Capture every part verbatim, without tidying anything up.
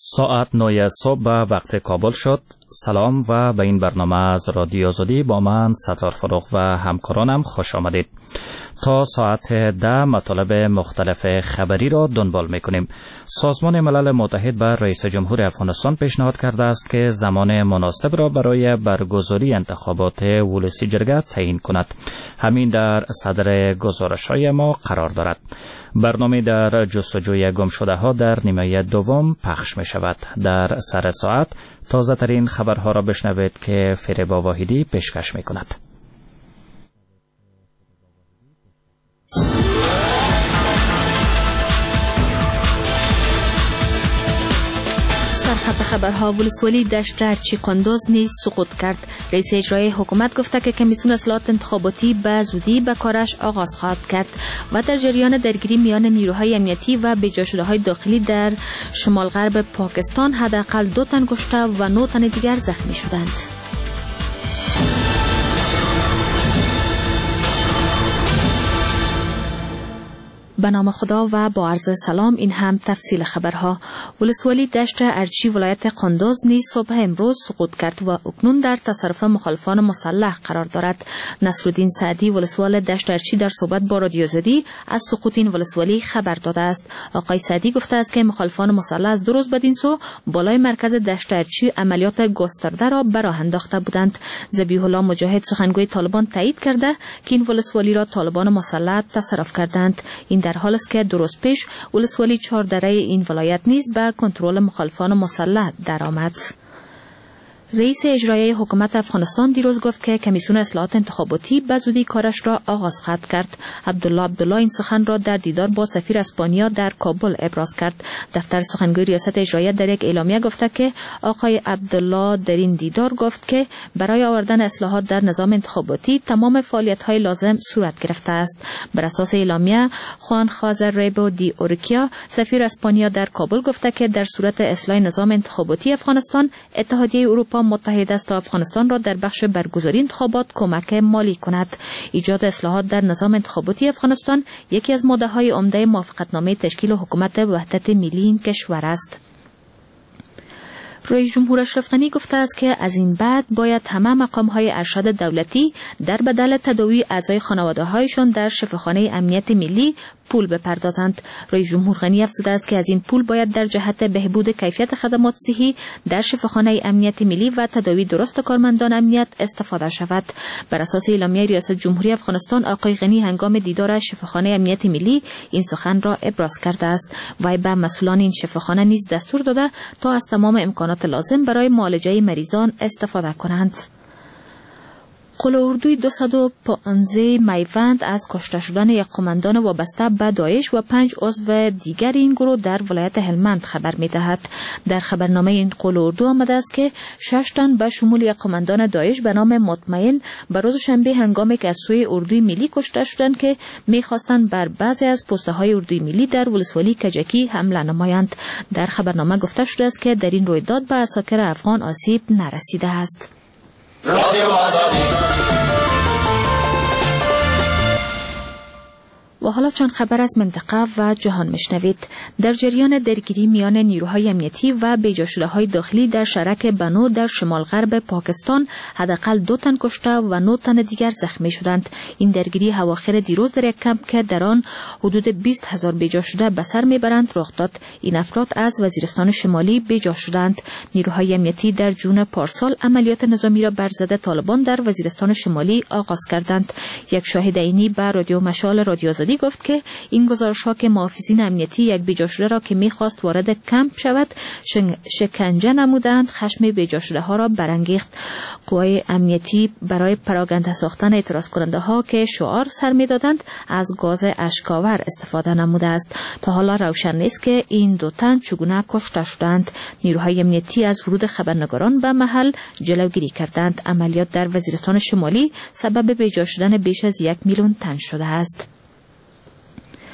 ساعت نه صبح به وقت کابل شد. سلام و به این برنامه از رادیو آزادی با من ستار فروغ و همکارانم خوش آمدید. تا ساعت ده مطالب مختلف خبری را دنبال میکنیم. سازمان ملل متحد به رئیس جمهور افغانستان پیشنهاد کرده است که زمان مناسب را برای برگزاری انتخابات ولسی جرگه تعیین کند. همین در صدر گزارش‌های ما قرار دارد. برنامه در جستجوی گم شده ها در نیمه دوم پخش می شود. در سر ساعت تازه ترین خبرها را بشنوید که فریبا واحدی پیشکش می کند. سرخط خبرها: ولسوالی دشت ارچی قندوز نیز سقوط کرد. رئیس اجرایی حکومت گفته که کمیسیون اصلاحات انتخاباتی به زودی به کارش آغاز خواهد کرد و در جریان درگیری میان نیروهای امنیتی و بجاشده‌های داخلی در شمال غرب پاکستان حداقل دو تن کشته و نه تن دیگر زخمی شدند. به نام خدا و با عرض سلام. این هم تفصیل خبرها. ولسوالی دشت ارچی ولایت قندوز نیز صبح امروز سقوط کرد و اکنون در تصرف مخالفان مسلح قرار دارد. نصرالدین سعدی ولسوال دشت ارچی در صحبت با رادیو آزادی از سقوط این ولسوالی خبر داده است. آقای سعدی گفته است که مخالفان مسلح از دو روز بدین سو بالای مرکز دشت ارچی عملیات گسترده را به راه انداخته بودند. ذبیح الله مجاهد سخنگوی طالبان تایید کرده که این ولسوالی را طالبان مسلح تصرف کردند. این در حالی است که دو روز پیش ولسوالی چهار دره این ولایت نیز به کنترل مخالفان مسلح درآمد. رئیس اجرایی حکومت افغانستان دیروز گفت که کمیسیون اصلاحات انتخاباتی به زودی کارش را آغاز خواهد کرد. عبدالله عبدالله این سخن را در دیدار با سفیر اسپانیا در کابل ابراز کرد. دفتر سخنگوی ریاست اجرایی در یک اعلامیه گفته که آقای عبدالله در این دیدار گفت که برای آوردن اصلاحات در نظام انتخاباتی تمام فعالیت‌های لازم صورت گرفته است. بر اساس اعلامیه خوان خازر ریبو دی اورکیا سفیر اسپانیا در کابل گفته که در صورت اصلاح نظام انتخاباتی افغانستان اتحادیه اروپا متحد است تا افغانستان را در بخش برگزاری انتخابات کمک مالی کند. ایجاد اصلاحات در نظام انتخاباتی افغانستان یکی از ماده‌های عمده موافقتنامه تشکیل حکومت وحدت ملی این کشور است. رئیس جمهور اشرف غنی گفته است که از این بعد باید همه مقام‌های ارشد دولتی در بدل تداوی اعضای خانواده‌هایشان در شفاخانه امنیت ملی پول بپردازند. رئیس جمهور غنی افزوده است که از این پول باید در جهت بهبود کیفیت خدمات صحی در شفاخانه امنیت ملی و تداوی درست کارمندان امنیت استفاده شود. بر اساس اعلامیه ریاست جمهوری افغانستان آقای غنی هنگام دیدار شفاخانه امنیت ملی این سخن را ابراز کرده است. وی به مسئولان این شفاخانه نیز دستور داده تا از تمام امکانات لازم برای معالجه مریضان استفاده کنند. قول اردوی دویست و پانزده میوند از کشته شدن یک قماندان وابسته به داعش و پنج عضو دیگر این گروه در ولایت هلمند خبر می‌دهد. در خبرنامه این قول اردو آمده است که شش تن به شمول یک قماندان داعش به نام مطمئن به روز شنبه هنگامی که از سوی اردوی ملی کشته شدند که می‌خواستند بر بعضی از پست‌های اردوی ملی در ولسوالی کجکی حمله نمایند. در خبرنامه گفته شده است که در این رویداد به عساکر افغان آسیب نرسیده است. رادیو آزادی. و حالا چند خبر از منطقه و جهان میشنوید. در جریان درگیری میان نیروهای امنیتی و بی‌جاشده‌های داخلی در شرک بنو در شمال غرب پاکستان حداقل دو تن کشته و نه تن دیگر زخمی شدند. این درگیری اواخر دیروز در یک کمپ که در آن حدود بیست هزار بی‌جاشده به سر میبرند رخ داد. این افراد از وزیرستان شمالی بی‌جا شدند. نیروهای امنیتی در جون پارسال عملیات نظامی را بر ضد طالبان در وزیرستان شمالی آغاز کردند. یک شاهد عینی به رادیو مشال رادیو آزادی گفت که این گزارش‌ها که محافظین امنیتی یک بی‌جاشده را که می‌خواست وارد کمپ شود شکنجه نمودند خشم بی‌جاشده‌ها را برانگیخت. قوای امنیتی برای پراگنده ساختن اعتراض کننده‌ها که شعار سر می‌دادند از گاز اشک‌آور استفاده نموده است. تا حالا روشن نیست که این دو تن چگونه کشته شدند. نیروهای امنیتی از ورود خبرنگاران به محل جلوگیری کردند. عملیات در وزیرستان شمالی سبب بی‌جا شدن بیش از یک میلیون تن شده است.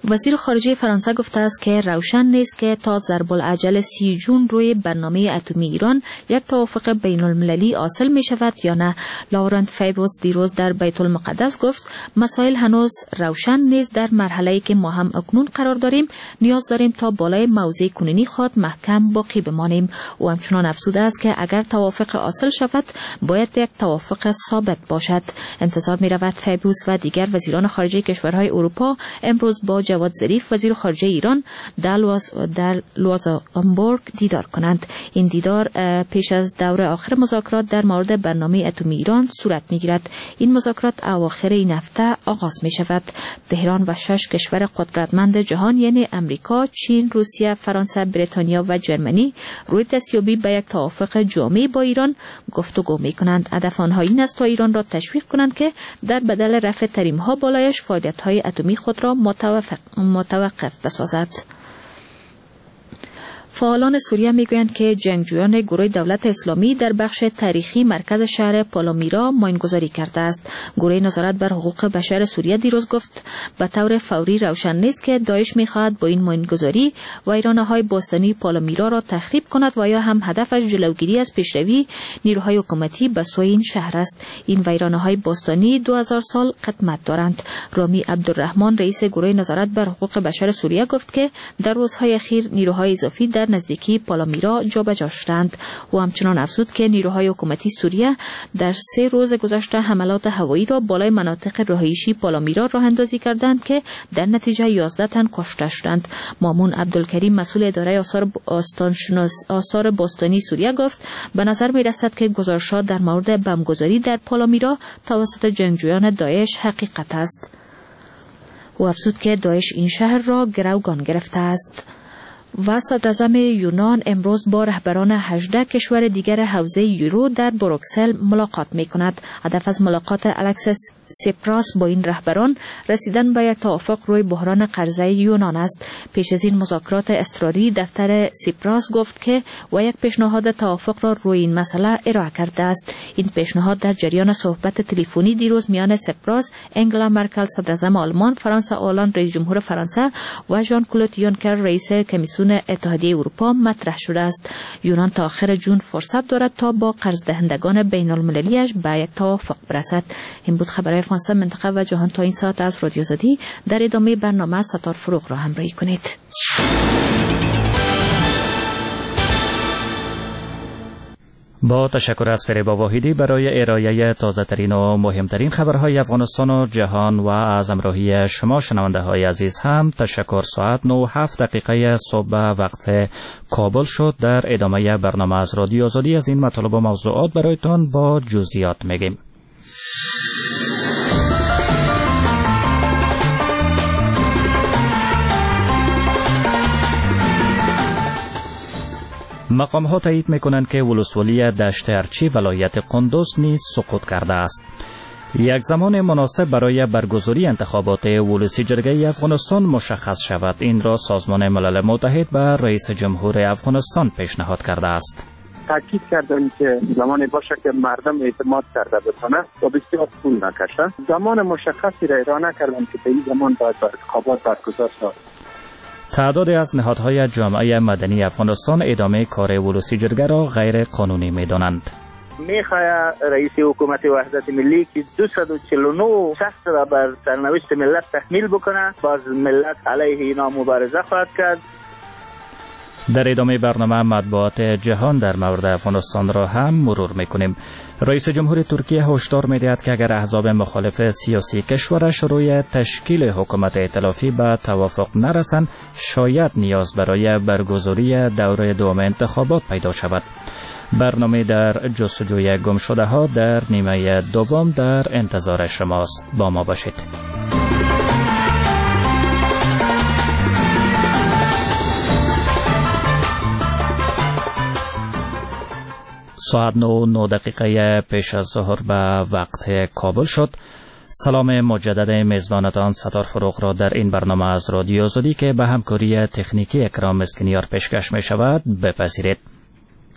وزیر خارجه فرانسه گفته است که روشن نیست که تا ضرب العجل سی جون روی برنامه اتمی ایران یک توافق بین المللی حاصل می شود یا نه. لورنت فیبوس دیروز در بیت المقدس گفت مسائل هنوز روشن نیست. در مرحله‌ای که ما هم اکنون قرار داریم نیاز داریم تا بالای موضع کنونی خود محکم باقی بمانیم. او همچنان افزوده است که اگر توافق حاصل شود باید یک توافق ثابت باشد. انتظار می رود فیبوس و دیگر وزیران خارجه کشورهای اروپا امروز با جواد ظریف وزیر خارجه ایران در لواز در لوازامبورگ دیدار کنند. این دیدار پیش از دور آخر مذاکرات در مورد برنامه اتمی ایران صورت می‌گیرد. این مذاکرات اواخر این هفته آغاز می شود. تهران و شش کشور قدرتمند جهان یعنی امریکا، چین، روسیه، فرانسه، بریتانیا و جرمنی روی دستیابی به یک توافق جامع با ایران گفتگو می‌کنند. هدف آنها این است تا ایران را تشویق کنند که در بدل رفع تحریم‌ها بالایش فعالیت‌های اتمی خود را متوقف بسازد. فعالان سوریه میگویند که جنگجویان گروه دولت اسلامی در بخش تاریخی مرکز شهر پالمیرا ماینگذاری کرده است. گروه نظارت بر حقوق بشر سوریه دیروز گفت به طور فوری روشن نیست که داعش میخواهد با این ماینگذاری ویرانه‌های باستانی پالمیرا را تخریب کند و یا هم هدفش جلوگیری از پیشروی نیروهای حکومتی به سوی این شهر است. این ویرانه‌های باستانی دو هزار سال قدمت دارند. رامی عبدالرحمن رئیس گروه نظارت بر حقوق بشر سوریه گفت که در روزهای اخیر نیروهای اضافی در نزدیکی پالامیرا جابجا شدند. و همچنان افزود که نیروهای حکومتی سوریه در سه روز گذشته حملات هوایی را بالای مناطق رهایشی پالامیرا راه اندازی کردند که در نتیجه یازده تن کشته شدند. مامون عبدالکریم مسئول اداره آثار آثار باستانی سوریه گفت به نظر می رسد که گزارشات در مورد بمبگذاری در پالامیرا توسط جنگجویان داعش حقیقت است. و افزود که داعش این شهر را گروگان گرفته است. و صدراعظم یونان امروز با رهبران هجده کشور دیگر حوزه یورو در بروکسل ملاقات می کند. هدف از ملاقات الکسیس سیپراس با این رهبران رسیدن به یک توافق روی بحران قرضه یونان است. پیش از این مذاکرات اضطراری دفتر سیپراس گفت که و یک پیشنهاد توافق را روی این مسئله ارائه کرده است. این پیشنهاد در جریان صحبت تلفنی دیروز میان سیپراس، انگلا مرکل صدراعظم آلمان، فرانسه هالند رئیس جمهور فرانسه و ژان کلود یونکر رئیس کمیسیون اتحادیه اروپا مطرح شده است. یونان تا آخر جون فرصت دارد تا با قرض دهندگان بین المللیش به یک توافق برسد. این بود خبرهای فرانسه، منطقه و جهان تا این ساعت از رادیو زدی. در ادامه برنامه ستار فروغ را همراهی کنید. با تشکر از فریبا واحدی برای ارائه تازه‌ترین و مهمترین خبرهای افغانستان و جهان و از همراهی شما شنونده های عزیز هم تشکر. ساعت نه و هفت دقیقه صبح وقت کابل شد. در ادامه برنامه از رادیو آزادی از این مطالب و موضوعات برایتان با جزئیات میگیم. مقام ها تایید میکنند که ولسوالی دشت ارچی ولایت قندوز نیز سقوط کرده است. یک زمان مناسب برای برگزاری انتخابات ولسی جرگه افغانستان مشخص شود. این را سازمان ملل متحد به رئیس جمهور افغانستان پیشنهاد کرده است. تاکید کردن که زمانی باشه که مردم اعتماد کرده بکنه و بسیار طول نکشه. زمان مشخصی را اعلام نکردن که به این زمان باید انتخابات برگزار شود. تعدادی از نهادهای جامعه مدنی افغانستان ادامه کار ولسی جرگه را غیر قانونی می‌دانند. میخواهد رئیس حکومت وحدت ملی که دویست و چهل و نه شخص را بر سرنوشت ملت تحمیل بکنه، باز ملت علیه اینا مبارزه خواهد کرد. در ادامه برنامه مطبوعات جهان در مورد افغانستان را هم مرور میکنیم. رئیس جمهور ترکیه هشدار میدهد که اگر احزاب مخالف سیاسی کشورش روی تشکیل حکومت ائتلافی به توافق نرسند، شاید نیاز برای برگزاری دوره دوم انتخابات پیدا شود. برنامه در جستجوی گمشده ها در نیمه دوم در انتظار شماست. با ما باشید. ساعت نه نه دقیقه پیش از ظهر به وقت کابل شد. سلام مجدد میزبانتان ستار فروغ را در این برنامه از رادیو آزادی که به همکاری تکنیکی اکرام مسکنیار پیشکش می شود بپذیرید.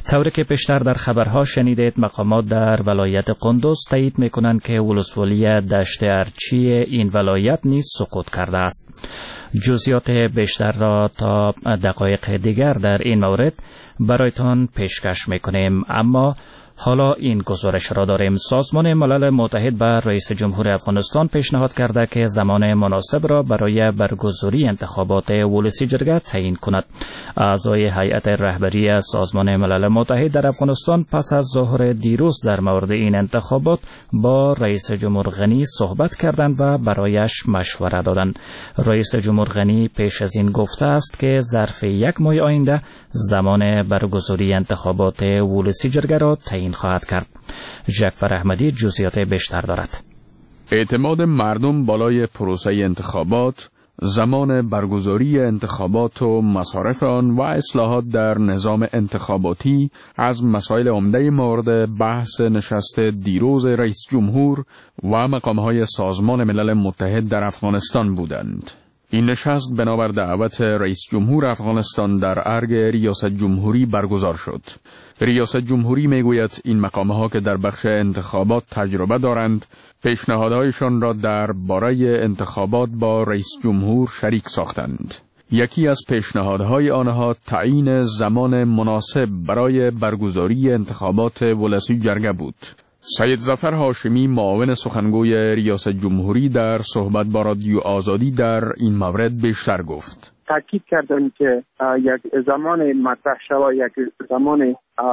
طوری که پیشتر در خبرها شنیدید، مقامات در ولایت قندوز تایید میکنند که ولسوالی دشت ارچی این ولایت نیز سقوط کرده است. جزئیات بیشتر را تا دقایق دیگر در این مورد برایتان پیشکش میکنیم، اما حالا این گزارش را داریم. سازمان ملل متحد به رئیس جمهور افغانستان پیشنهاد کرده که زمان مناسب را برای برگزاری انتخابات ولسی جرگه تعیین کند. اعضای هیئت رهبری سازمان ملل متحد در افغانستان پس از ظهر دیروز در مورد این انتخابات با رئیس جمهور غنی صحبت کردند و برایش مشوره دادند. رئیس جمهور غنی پیش از این گفته است که ظرف یک ماه آینده زمان برگزاری انتخابات ولسی جرگه را تعیین خواهد کرد. جعفر احمدی جزئیات بیشتر دارد. اعتماد مردم بالای پروسه انتخابات، زمان برگزاری انتخابات و مصارف آن و اصلاحات در نظام انتخاباتی از مسائل عمده مورد بحث نشست دیروز رئیس جمهور و مقامهای سازمان ملل متحد در افغانستان بودند. این نشست بنابر دعوت رئیس جمهور افغانستان در ارگ ریاست جمهوری برگزار شد. ریاست جمهوری میگوید این مقامها که در بخش انتخابات تجربه دارند، پیشنهادهایشان را در باره انتخابات با رئیس جمهور شریک ساختند. یکی از پیشنهادهای آنها تعیین زمان مناسب برای برگزاری انتخابات ولسی جرگه بود. سید ظفر هاشمی، معاون سخنگوی ریاست جمهوری، در صحبت با رادیو آزادی در این مورد بیشتر گفت. تاکید کردن که یک زمان مطرح شود، یک زمان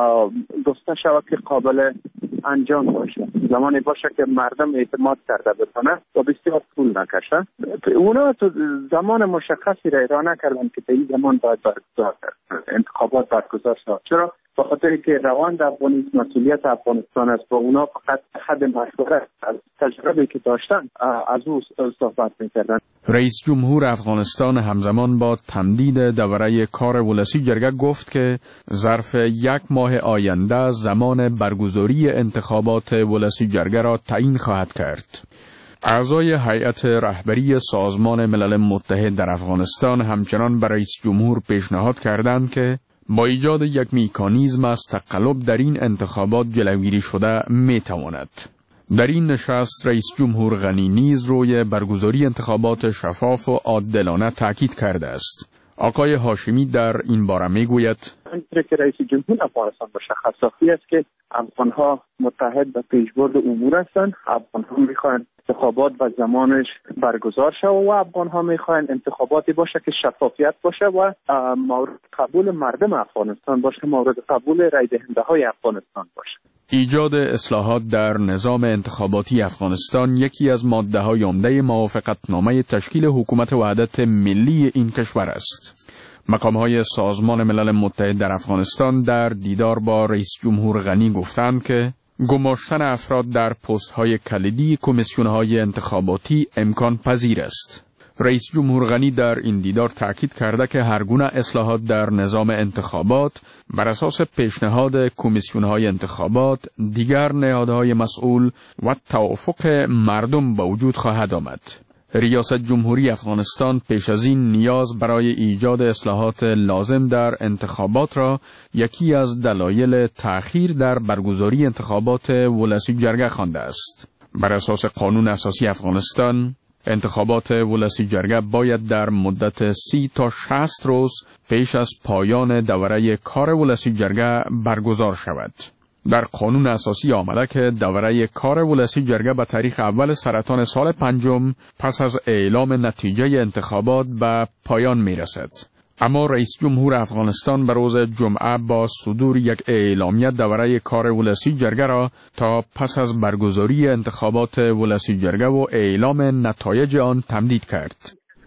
گفته شود که قابل انجام باشه، زمانی باشه که مردم اعتماد کرده بتونه و بسیار طول نکشه. اونا تو زمان مشخصی را اعلام نکردن که به این زمان باید برگزار انتخابات برگزار شود. چرا؟ به خاطر که روند افغانستان مسئولیت افغانستان است و اونا فقط حد مشوره از تجربه که داشتن از او صحبت میکردن. رئیس جمهور افغانستان همزمان با تمدید دوره کار ولسی جرگه گفت که ظرف یک ماه آینده زمان برگزاری انتخابات ولسی جرگه را تعیین خواهد کرد. اعضای هیئت رهبری سازمان ملل متحد در افغانستان همچنان برای رئیس جمهور پیشنهاد کردند که با ایجاد یک مکانیزم از تقلب در این انتخابات جلوگیری شده می تواند. در این نشست رئیس جمهور غنی نیز روی برگزاری انتخابات شفاف و عادلانه تاکید کرده است. آقای هاشمی در این باره می گوید آنچه که رئیس جمهور افغانستان مشخص ساخته است که افغانها متحد به پیشبرد امور هستند. افغانها میخواهند انتخابات و زمانش برگزار شود و افغانها میخواهند انتخاباتی باشه که شفافیت باشه و مورد قبول مردم افغانستان باشه، مورد قبول رای دهنده های افغانستان باشه. ایجاد اصلاحات در نظام انتخاباتی افغانستان یکی از ماده‌های عمده موافقتنامه تشکیل حکومت وحدت ملی این کشور است. مقام‌های سازمان ملل متحد در افغانستان در دیدار با رئیس جمهور غنی گفتند که گماشتن افراد در پست‌های کلیدی کمیسیون‌های انتخاباتی امکان پذیر است. رئیس جمهور غنی در این دیدار تاکید کرده که هر گونه اصلاحات در نظام انتخابات بر اساس پیشنهاد کمیسیون‌های انتخابات، دیگر نهادهای مسئول و توافق مردم به وجود خواهد آمد. ریاست جمهوری افغانستان پیش از این نیاز برای ایجاد اصلاحات لازم در انتخابات را یکی از دلایل تأخیر در برگزاری انتخابات ولسی جرگه خوانده است. بر اساس قانون اساسی افغانستان، انتخابات ولسی جرگه باید در مدت سی تا شصت روز پیش از پایان دوره کار ولسی جرگه برگزار شود. در قانون اساسی آمده که دوره کار ولسی جرگه به تاریخ اول سرطان سال پنجم پس از اعلام نتیجه انتخابات به پایان می رسد. اما رئیس جمهور افغانستان به روز جمعه با صدور یک اعلامیه دوره کار ولسی جرگه را تا پس از برگزاری انتخابات ولسی جرگه و اعلام نتایج آن تمدید کرد.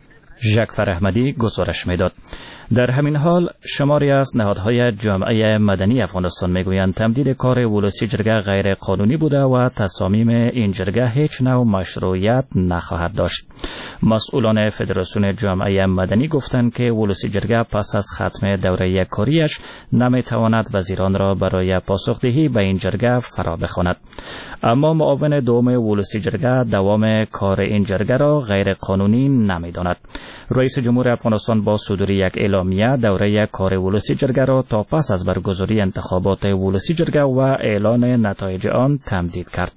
جعفر احمدی گزارش میداد. در همین حال شماری از نهادهای جامعه مدنی افغانستان میگویند تمدید کار ولسی جرگه غیر قانونی بوده و تصامیم این جرگه هیچ نوع مشروعیت نخواهد داشت. مسئولان فدراسیون جامعه مدنی گفتند که ولسی جرگه پس از ختم دوره کاریش نمیتواند وزیران را برای پاسخدهی به این جرگه فرا بخواند. اما معاون دوم ولسی جرگه دوام کار این جرگه را غیر قانونی نمیداند. رئیس جمهور افغانستان با صدور یک اعلامیه دوره کار ولسی جرگه را تا پس از برگزاری انتخابات ولسی جرگه و اعلان نتایج آن تمدید کرد.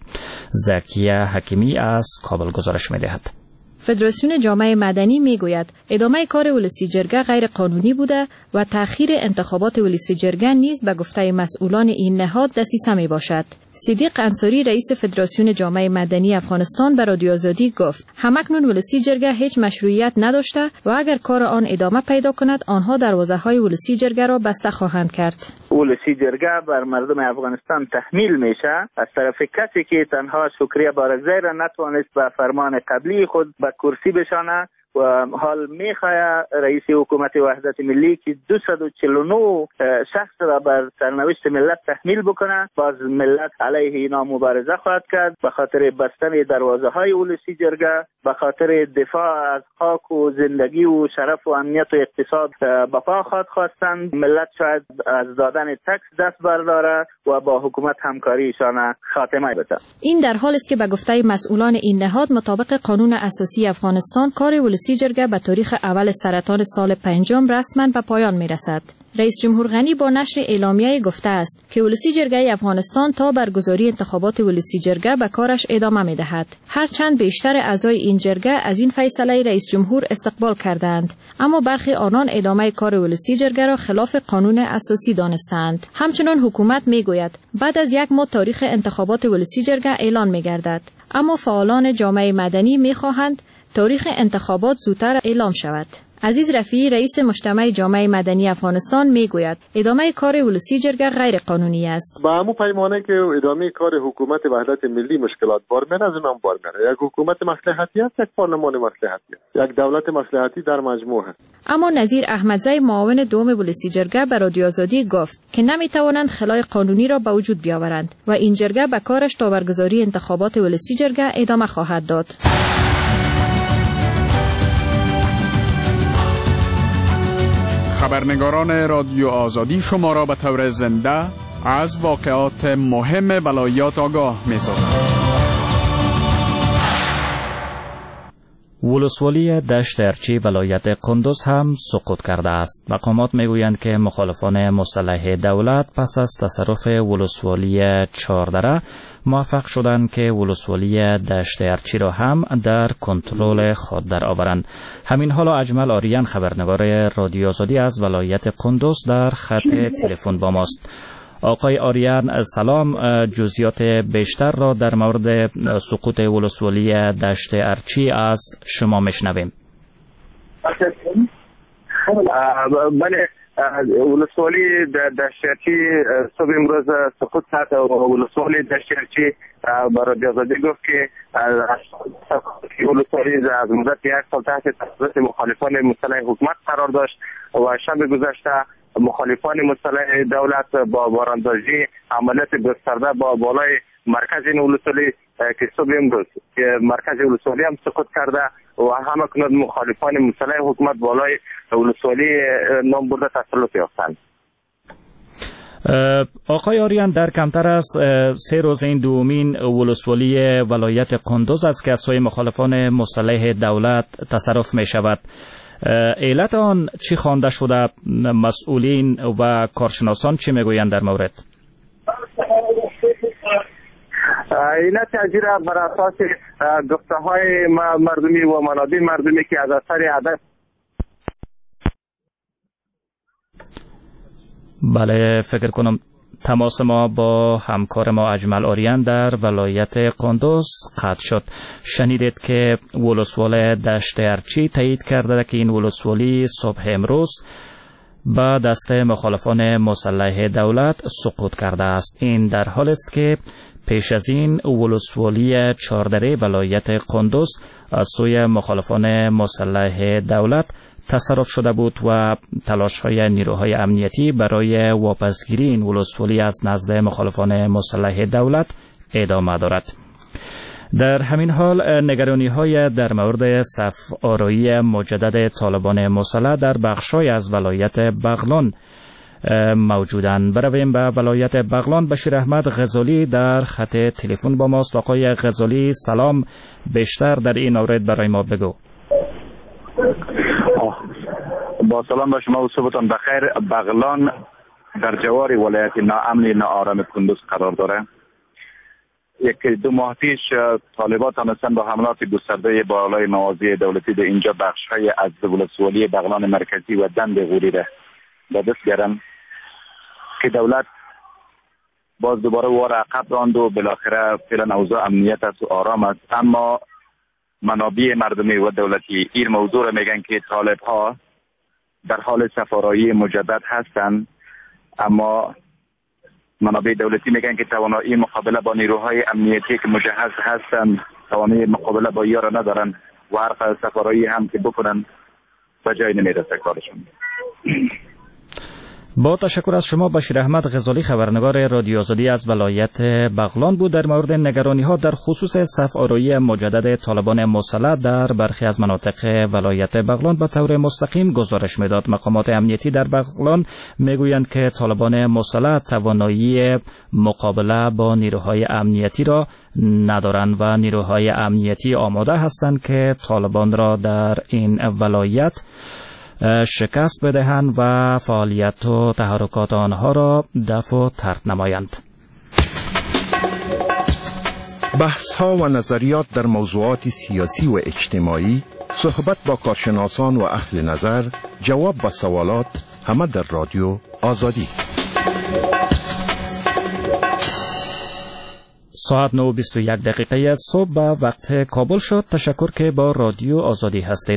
زکیه حکیمی از کابل گزارش می‌دهد. فدراسیون جامعه مدنی میگوید ادامه کار ولسی جرگه غیر قانونی بوده و تأخیر انتخابات ولسی جرگه نیز به گفته مسئولان این نهاد دسیسه می باشد. صدیق انصاری رئیس فدراسیون جامعه مدنی افغانستان به رادیو آزادی گفت همکنون ولسی جرگه هیچ مشروعیت نداشته و اگر کار آن ادامه پیدا کند آنها دروازه‌های ولسی جرگه را بسته خواهند کرد. ولسی جرگه بر مردم افغانستان تحمیل میشه از طرف کسی که تنها شکریه بارگزای را نتوانست به فرمان قبلی خود به کرسی بشانه و حال میخواه رئیس حکومت وحدت ملی که دویست و چهل و نه شخص را بر سرنوشت ملت تحمیل بکنه، باز ملت علیه اینا مبارزه خواهد کرد. به خاطر بستن دروازه های ولسی جرگه، به خاطر دفاع از خاک و زندگی و شرف و امنیت و اقتصاد به پا خواهد خواستند. ملت شاید از دادن تکس دست برداره و با حکومت همکاری ایشان خاتمه بده. این در حال است که به گفته مسئولان این نهاد مطابق قانون اساسی افغانستان کار ولسی جرگه به تاریخ اول سرطان سال پنجم رسما به پایان می رسد. رئیس جمهور غنی با نشر اعلامیه گفته است که ولسی جرگه افغانستان تا برگزاری انتخابات ولسی جرگه به کارش ادامه می دهد. هرچند بیشتر اعضای این جرگه از این فیصله رئیس جمهور استقبال کردند، اما برخی آنان ادامه کار ولسی جرگه را خلاف قانون اساسی دانستند. همچنان حکومت می گوید بعد از یک ماه تاریخ انتخابات ولسی جرگه اعلان می گردد، اما فعالان جامعه مدنی می خواهند تاریخ انتخابات زودتر اعلام شود. عزیز رفیعی رئیس مجتمع جامعه مدنی افغانستان میگوید ادامه کار ولسی جرگه غیر قانونی است. با همون پیمانه که ادامه کار حکومت وحدت ملی مشکلات بار میاره، از اونم بار میاره. یک حکومت مصلحتی است، یک پارلمان مصلحتی است، یک دولت مصلحتی در مجموع است. اما نظیر احمدزی معاون دوم ولسی جرگه به رادیو آزادی گفت که نمیتوانند خلای قانونی را به وجود بیاورند و این جرگه به کارش تا برگزاری انتخابات ولسی جرگه ادامه خواهد داد. خبرنگاران رادیو آزادی شما را به طور زنده از واقعات مهم ولایات آگاه می‌سازند. ولسوالی دشت ارچی ولایت قندوز هم سقوط کرده است. مقامات میگویند که مخالفان مسلح دولت پس از تصرف ولسوالی چهاردره موفق شدند که ولسوالی دشت ارچی را هم در کنترل خود درآورند. همین حالا اجمل آریان خبرنگار رادیو آزادی از ولایت قندوز در خط تلفن با ماست. آقای آریان سلام، جزئیات بیشتر را در مورد سقوط ولسوالی دشت ارچی از شما میشنویم. بله، ولسوالی دشت ارچی صبح امروز سقوط کرد و ولسوالی دشت ارچی برای آزادی گفت که ولسوالی از مدت یک سال تحت تسلط مخالفان مسلح حکومت قرار داشت و شب گذشته مخالفان مسلح دولت با باراندازی عملیات گسترده با بالای مرکز این ولسوالی که صبح امروز که مرکز ولسوالی هم سقوط کرده و همه کنند مخالفان مسلح حکومت بالای ولسوالی نام برده تسلط یافتند. آقای آریان، در کمتر از سه روز این دومین ولسوالی ولایت قندوز است که از سوی مخالفان مسلح دولت تصرف می شود. علت آن چی خوانده شده؟ مسئولین و کارشناسان چی میگویند در مورد؟ علت اجیر بر اساس گفته های مردمی و منابع مردمی که از اثر عدد بله، فکر کنم تماس ما با همکار ما اجمل آریان در ولایت قندوز قطع شد. شنیدید که ولسوال دشت ارچی تایید کرده که این ولسوالی صبح امروز با دست مخالفان مسلح دولت سقوط کرده است. این در حال است که پیش از این ولسوالی چهاردره ولایت قندوز از سوی مخالفان مسلح دولت تصرف شده بود و تلاش‌های نیروهای امنیتی برای واپسگیری این ولسوالی از نزد مخالفان مسلح دولت ادامه دارد. در همین حال نگرانی‌های در مورد صف آرایی مجدد طالبان مسلح در بخش‌های از ولایت بغلان موجودند. برویم به ولایت بغلان. بشیر احمد غزالی در خط تلفن با ماست. آقای غزالی سلام، بیشتر در این مورد برای ما بگو. با سلام به شما و صبحتان بخیر. بغلان در جوار ولایت ناامن ناآرام کندوز قرار داره. یک دو ماه پیش طالبان تانستن با حملات گسترده بالای مواضع دولتی در اینجا بخش‌های از ولسوالی بغلان مرکزی و دند غوریده به دست گرفتن که دولت باز دوباره وار عقب راند و بالاخره فعلا اوضاع امنیت است و آرام است. اما منابع مردمی و دولتی این موضوع را میگن که طالب ها در حال سفارایی مجدد هستند، اما منابع دولتی میگن که توانایی مقابله با نیروهای امنیتی که مجهز هستند توانایی مقابله با اینا را ندارن و هر سفارایی هم که بکنن به جای نمیرسه کارشون. با تشکر از شما. بشیر احمد غزالی خبرنگار رادیو آزادی از ولایت بغلان بود در مورد نگرانی ها در خصوص صف‌آرایی مجدد طالبان مسلح در برخی از مناطق ولایت بغلان به طور مستقیم گزارش میداد. مقامات امنیتی در بغلان میگویند که طالبان مسلح توانایی مقابله با نیروهای امنیتی را ندارند و نیروهای امنیتی آماده هستند که طالبان را در این ولایت شکست بدهند و فعالیت و تحرکات آنها را دفع و طرد نمایند. بحث ها و نظریات در موضوعات سیاسی و اجتماعی، صحبت با کارشناسان و اهل نظر، جواب به سوالات، همه در رادیو آزادی. ساعت نه و بیست و یک دقیقه صبح به وقت کابل شد. تشکر که با رادیو آزادی هستید.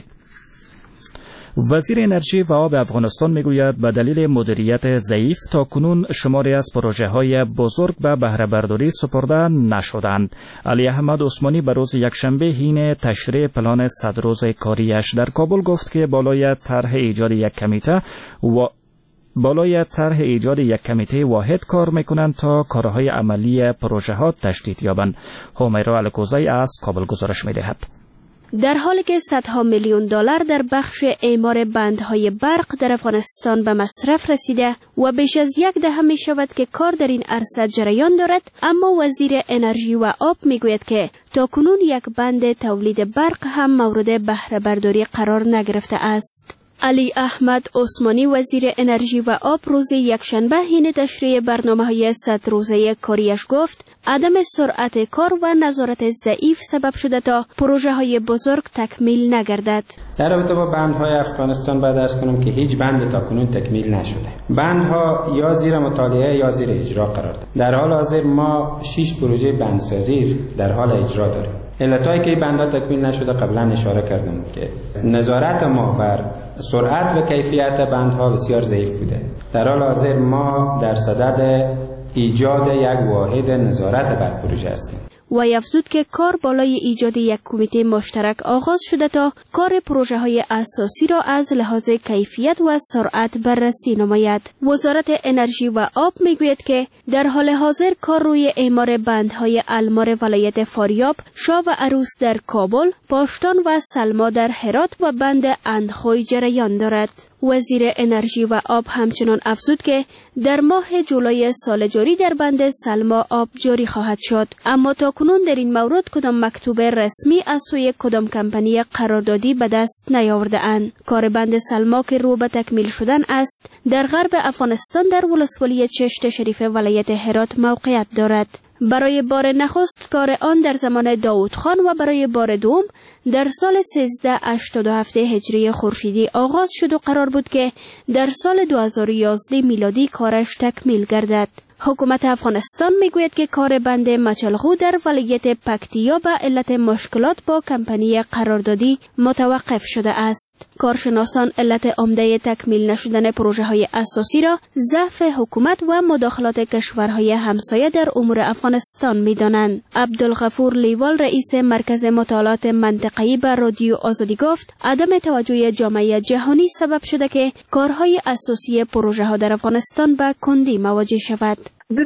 وزیر انرژی و آب افغانستان میگوید به دلیل مدیریت ضعیف تاکنون شماری از پروژه های بزرگ به بهره برداری سپرده نشدند. علی احمد عثمانی به روز یکشنبه حین تشریح پلان صد روز کاریش در کابل گفت که بالای طرح ایجاد یک کمیته و بالای طرح ایجاد یک کمیته واحد کار میکنند تا کارهای عملی پروژه ها تشدید یابند. همیرا الکوزی از کابل گزارش میدهد. در حالی که صدها میلیون دلار در بخش اعمار بندهای برق در افغانستان به مصرف رسیده و بیش از یک دهه می شود که کار در این عرصه جریان دارد، اما وزیر انرژی و آب می گوید که تاکنون یک بند تولید برق هم مورد بهره برداری قرار نگرفته است. علی احمد عثمانی وزیر انرژی و آب روز یکشنبه حین تشریح برنامه‌های صد روزه کاریش گفت عدم سرعت کار و نظارت ضعیف سبب شده تا پروژه‌های بزرگ تکمیل نگردد. در رابطه با بندهای افغانستان باید عرض کنم که هیچ بند تاکنون تکمیل نشده. بندها یا زیر مطالعه یا زیر اجرا قرار دارند. در حال حاضر ما شش پروژه بندسازی در حال اجرا داریم. علتایی که این بندها تکمیل نشده قبلا اشاره کردم که نظارت ما بر سرعت و کیفیت بندها بسیار ضعیف بوده. در حال حاضر ما در صدد ایجاد یک واحد نظارت بر پروژه هستیم. و افزود که کار بالای ایجاد یک کمیته مشترک آغاز شده تا کار پروژه های اساسی را از لحاظ کیفیت و سرعت بررسی نماید. وزارت انرژی و آب میگوید که در حال حاضر کار روی اعمار بندهای المار ولایت فاریاب، شاه و عروس در کابل، پاشتان و سلما در هرات و بند اندخوی جریان دارد. وزیر انرژی و آب همچنان افزود که در ماه جولای سال جاری در بند سلما آب جاری خواهد شد، اما تا کنون در این مورد کدام مکتوب رسمی از سوی کدام کمپانی قراردادی به دست نیاورده اند. کار بند سلما که رو به تکمیل شدن است در غرب افغانستان در ولسوالی چشت شریف ولایت هرات موقعیت دارد. برای بار نخست کار آن در زمان داوود خان و برای بار دوم در سال سیزده هشتاد و هفت هجری خورشیدی آغاز شد و قرار بود که در سال دو هزار و یازده میلادی کارش تکمیل گردد. حکومت افغانستان میگوید که کار بند مچلغو در ولایت پکتیا به علت مشکلات با کمپانی قراردادی متوقف شده است. کارشناسان علت عمده تکمیل نشدن پروژه های اساسی را ضعف حکومت و مداخلات کشورهای همسایه در امور افغانستان میدانند. عبدالغفور لیوال رئیس مرکز مطالعات منطقه‌ای به رادیو آزادی گفت عدم توجه جامعه جهانی سبب شده که کارهای اساسی پروژه ها در افغانستان به کندی مواجه شود.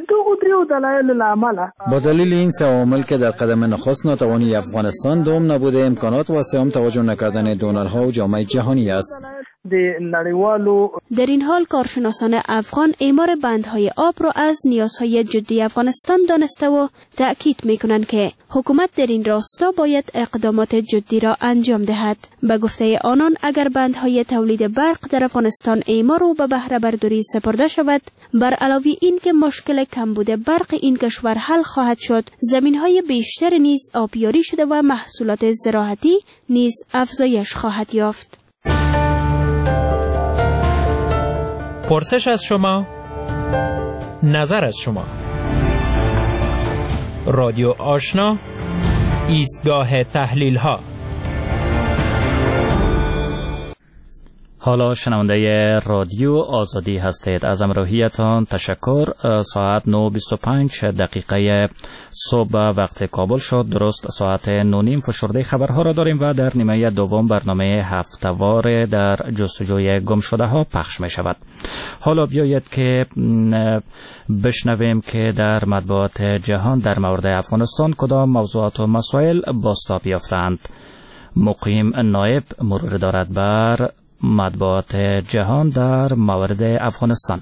با دلیل این سه عامل که در قدم نخست ناتوانی افغانستان، دوم نبوده امکانات و سوم توجه نکردن دونرها و جامعه جهانی است. در این حال کارشناسان افغان اعمار بندهای آب را از نیازهای جدی افغانستان دانسته و تأکید میکنند که حکومت در این راستا باید اقدامات جدی را انجام دهد. به گفته آنان اگر بندهای تولید برق در افغانستان اعمار و به بهره برداری سپرده شود، بر علاوه این که مشکل کمبود برق این کشور حل خواهد شد، زمینهای بیشتر نیز آبیاری شده و محصولات زراعتی نیز افزایش خواهد یافت. پرسش از شما، نظر از شما. رادیو آشنا، ایستگاه تحلیل ها. حالا شنونده رادیو آزادی هستید. از همراهیتان تشکر. ساعت نه و بیست و پنج دقیقه صبح وقت کابل شد. درست ساعت نه نیم فشرده خبرها را داریم و در نیمه دوم برنامه هفته‌وار در جستجوی گم شده ها پخش می شود. حالا بیایید که بشنویم که در مطبوعات جهان در مورد افغانستان کدام موضوعات و مسائل بازتاب یافتند. مقیم نایب مرور دارد بر مطبوعات جهان در مورد افغانستان.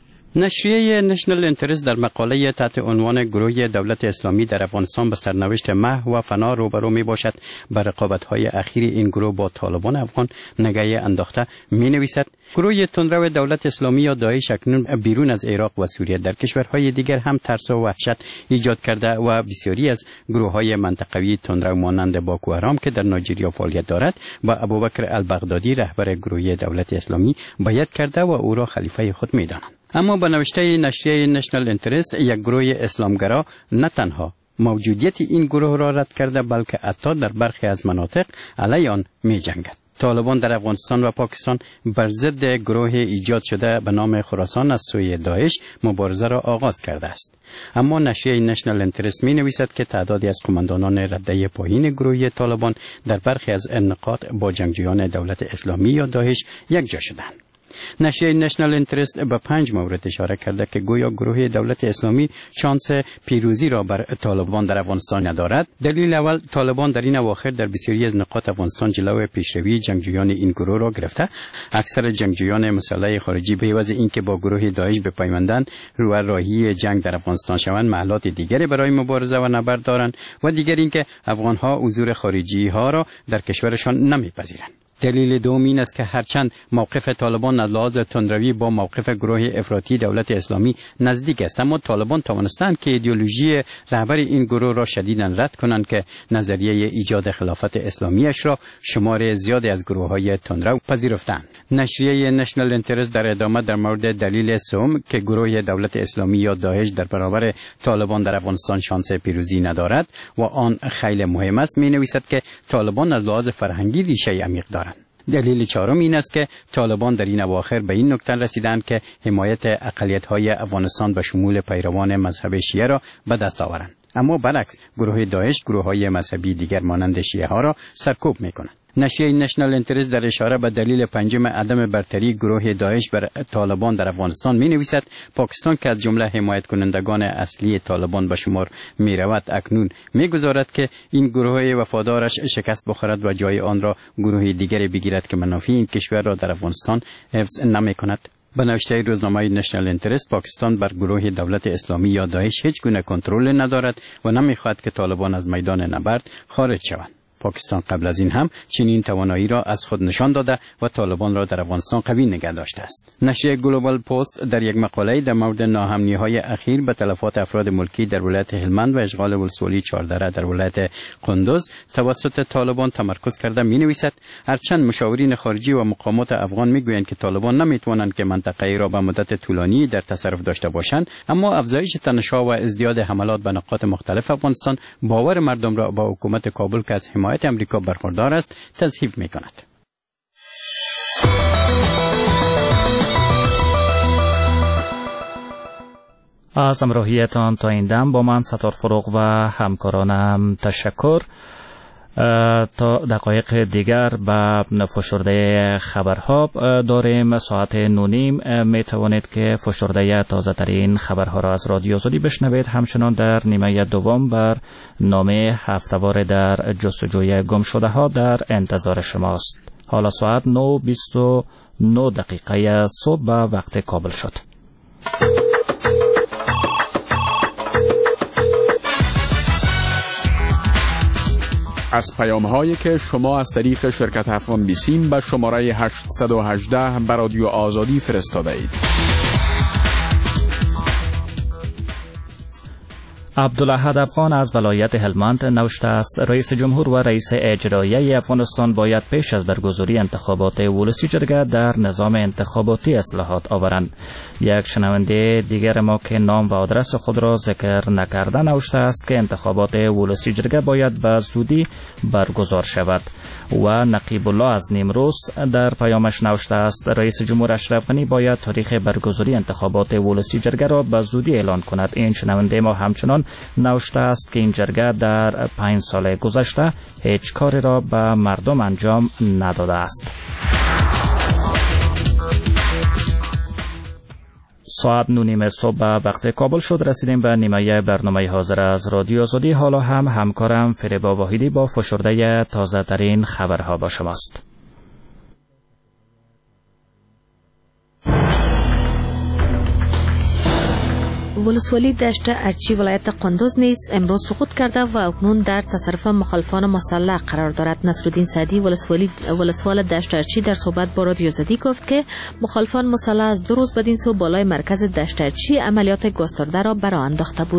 نشریه نشنل انترست در مقاله تحت عنوان گروه دولت اسلامی در افغانستان به سرنوشت محو و فنا روبرو می باشد بر رقابت‌های اخیر این گروه با طالبان افغان نگاه انداخته می نویسد گروه تندرو دولت اسلامی یا داعش اکنون بیرون از عراق و سوریه در کشورهای دیگر هم ترس و وحشت ایجاد کرده و بسیاری از گروه‌های منطقوی تندرو مانند باکو حرام که در نایجریا فعالیت دارد و ابوبکر البغدادی رهبر گروه دولت اسلامی بیعت کرده و او را خلیفه خود می دانند. اما به نوشته نشریه نشنل انترست یک گروه اسلامگرا نه تنها موجودیت این گروه را رد کرده بلکه حتی در برخی از مناطق علیه آن می جنگد. طالبان در افغانستان و پاکستان بر ضد گروه ایجاد شده به نام خراسان از سوی داعش مبارزه را آغاز کرده است. اما نشریه نشنل انترست می نویسد که تعدادی از قماندانان رده پایین گروه طالبان در برخی از نقاط با جنگجویان دولت اسلامی یا داعش یک جا شدند. نشریه نشنل انترست به پنج مورد اشاره کرده که گویا گروه دولت اسلامی شانس پیروزی را بر طالبان در افغانستان ندارد. دلیل اول، طالبان در این اواخر در بسیاری از نقاط افغانستان جلوی پیشروی جنگجویان این گروه را گرفته. اکثر جنگجویان مسلح خارجی به عوض اینکه با گروه داعش بپیوندند رو راهی جنگ در افغانستان شوند، محلات دیگری برای مبارزه و نبرد دارند و دیگر اینکه افغانها حضور خارجی ها را در کشورشان نمیپذیرند. دلیل دوم این است که هرچند موقف طالبان از لحاظ تندروی با موقف گروه افراطی دولت اسلامی نزدیک است، اما طالبان توانستند که ایدئولوژی رهبر این گروه را شدیداً رد کنند که نظریه ایجاد خلافت اسلامیش را شمار زیادی از گروه‌های تندرو پذیرفتند. نشریه نشنل انترست در ادامه در مورد دلیل سوم که گروه دولت اسلامی یا داعش در برابر طالبان در افغانستان شانس پیروزی ندارد و آن خیلی مهم است می نویسد که طالبان از لحاظ فرهنگی ریشه عمیق دارند. دلیل چهارم این است که طالبان در این اواخر به این نکته رسیدند که حمایت اقلیت‌های افغانستان به شمول پیروان مذهب شیعه را به دست آورند، اما برعکس گروه داعش گروه‌های مذهبی دیگر مانند شیعه ها را سرکوب می‌کنند. نشریه نشنل انترست در اشاره به دلیل پنجم عدم برتری گروه داعش بر طالبان در افغانستان می نویسد پاکستان که از جمله حمایت کنندگان اصلی طالبان به شمار می رود اکنون می گذارد که این گروه وفادارش شکست بخورد و جای آن را گروه دیگری بگیرد که منافع این کشور را در افغانستان حفظ نمی کند. به نوشته روزنامه نشنل انترست پاکستان بر گروه دولت اسلامی یا داعش هیچ گونه کنترل ندارد و نمی‌خواهد که طالبان از میدان نبرد خارج شوند. پاکستان قبل از این هم چنین توانایی را از خود نشان داده و طالبان را در افغانستان قوی نگه داشته است. نشریه گلوبال پست در یک مقاله در مورد ناامنی‌های اخیر به تلفات افراد ملکی در ولایت هلمند و اشغال ولسوالی چهاردره در ولایت قندوز توسط طالبان تمرکز کرده می‌نویسد هرچند مشاورین خارجی و مقامات افغان می‌گویند که طالبان نمی‌توانند که منطقه را به مدت طولانی در تصرف داشته باشند، اما افزایش تنش‌ها و ازدیاد حملات به نقاط مختلف افغانستان باور مردم را با حکومت کابل که از حمایت امریکا برخوردار است تضعیف می کند. از همراهیتان تا این دم با من ستار فروغ و همکارانم تشکر. تا دقایق دیگر به فشرده خبرها داریم. ساعت نونیم می توانید که فشرده تازه ترین خبرها را از رادیو آزادی بشنوید. همچنان در نیمه دوم بر نامه هفته‌وار در جستجوی گم شده ها در انتظار شماست. حالا ساعت نه و بیست و نه دقیقه صبح به وقت کابل شد. از پیام هایی که شما از طریق شرکت افغان بیسیم به شماره هشتصد و هجده به رادیو آزادی فرستاده اید. عبدالاحد افغان از ولایت هلمند نوشته است رئیس جمهور و رئیس اجرایی افغانستان باید پیش از برگزاری انتخابات ولسی جرگه در نظام انتخاباتی اصلاحات آورند. یک شنونده دیگر ما که نام و آدرس خود را ذکر نکرده نوشته است که انتخابات ولسی جرگه باید به زودی برگزار شود. و نقیب الله از نیمروز در پیامش نوشته است رئیس جمهور اشرف غنی باید تاریخ برگزاری انتخابات ولسی جرگه را به زودی اعلان کند. این شنونده ما همچنان نوشته است که این جرگه در پنج سال گذشته هیچ کاری را به مردم انجام نداده است. ساعت نو نیم صبح به وقت کابل شد. رسیدیم به نیمه برنامه حاضر از رادیو آزادی. حالا هم همکارم فریبا واحدی با فشرده تازه ترین خبرها با شماست. ولسوالی دشت ارچی ولایت قندوز نیز امروز سقوط کرده و اکنون در تصرف مخالفان مسلح قرار دارد. نصرالدین سعدی ولسوالی ولسوال دشت ارچی در صحبت با رادیو آزادی گفت که مخالفان مسلح از دو روز بدین سو بالای مرکز دشت ارچی عملیات گسترده را برآ انداخته بود.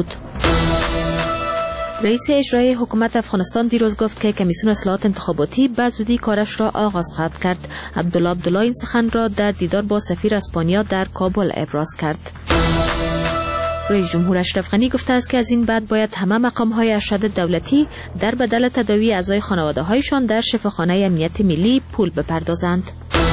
رئیس اجرایی حکومت افغانستان دیروز گفت که کمیسیون اصلاحات انتخاباتی به زودی کارش را آغاز خواهد کرد. عبدالله عبدالله این سخن را در دیدار با سفیر اسپانیا در کابل ابراز کرد. رئیس جمهور اشرف غنی گفته است که از این بعد باید همه مقام‌های ارشد دولتی در بدل تداوی اعضای خانواده‌هایشان در شفاخانه امنیت ملی پول بپردازند.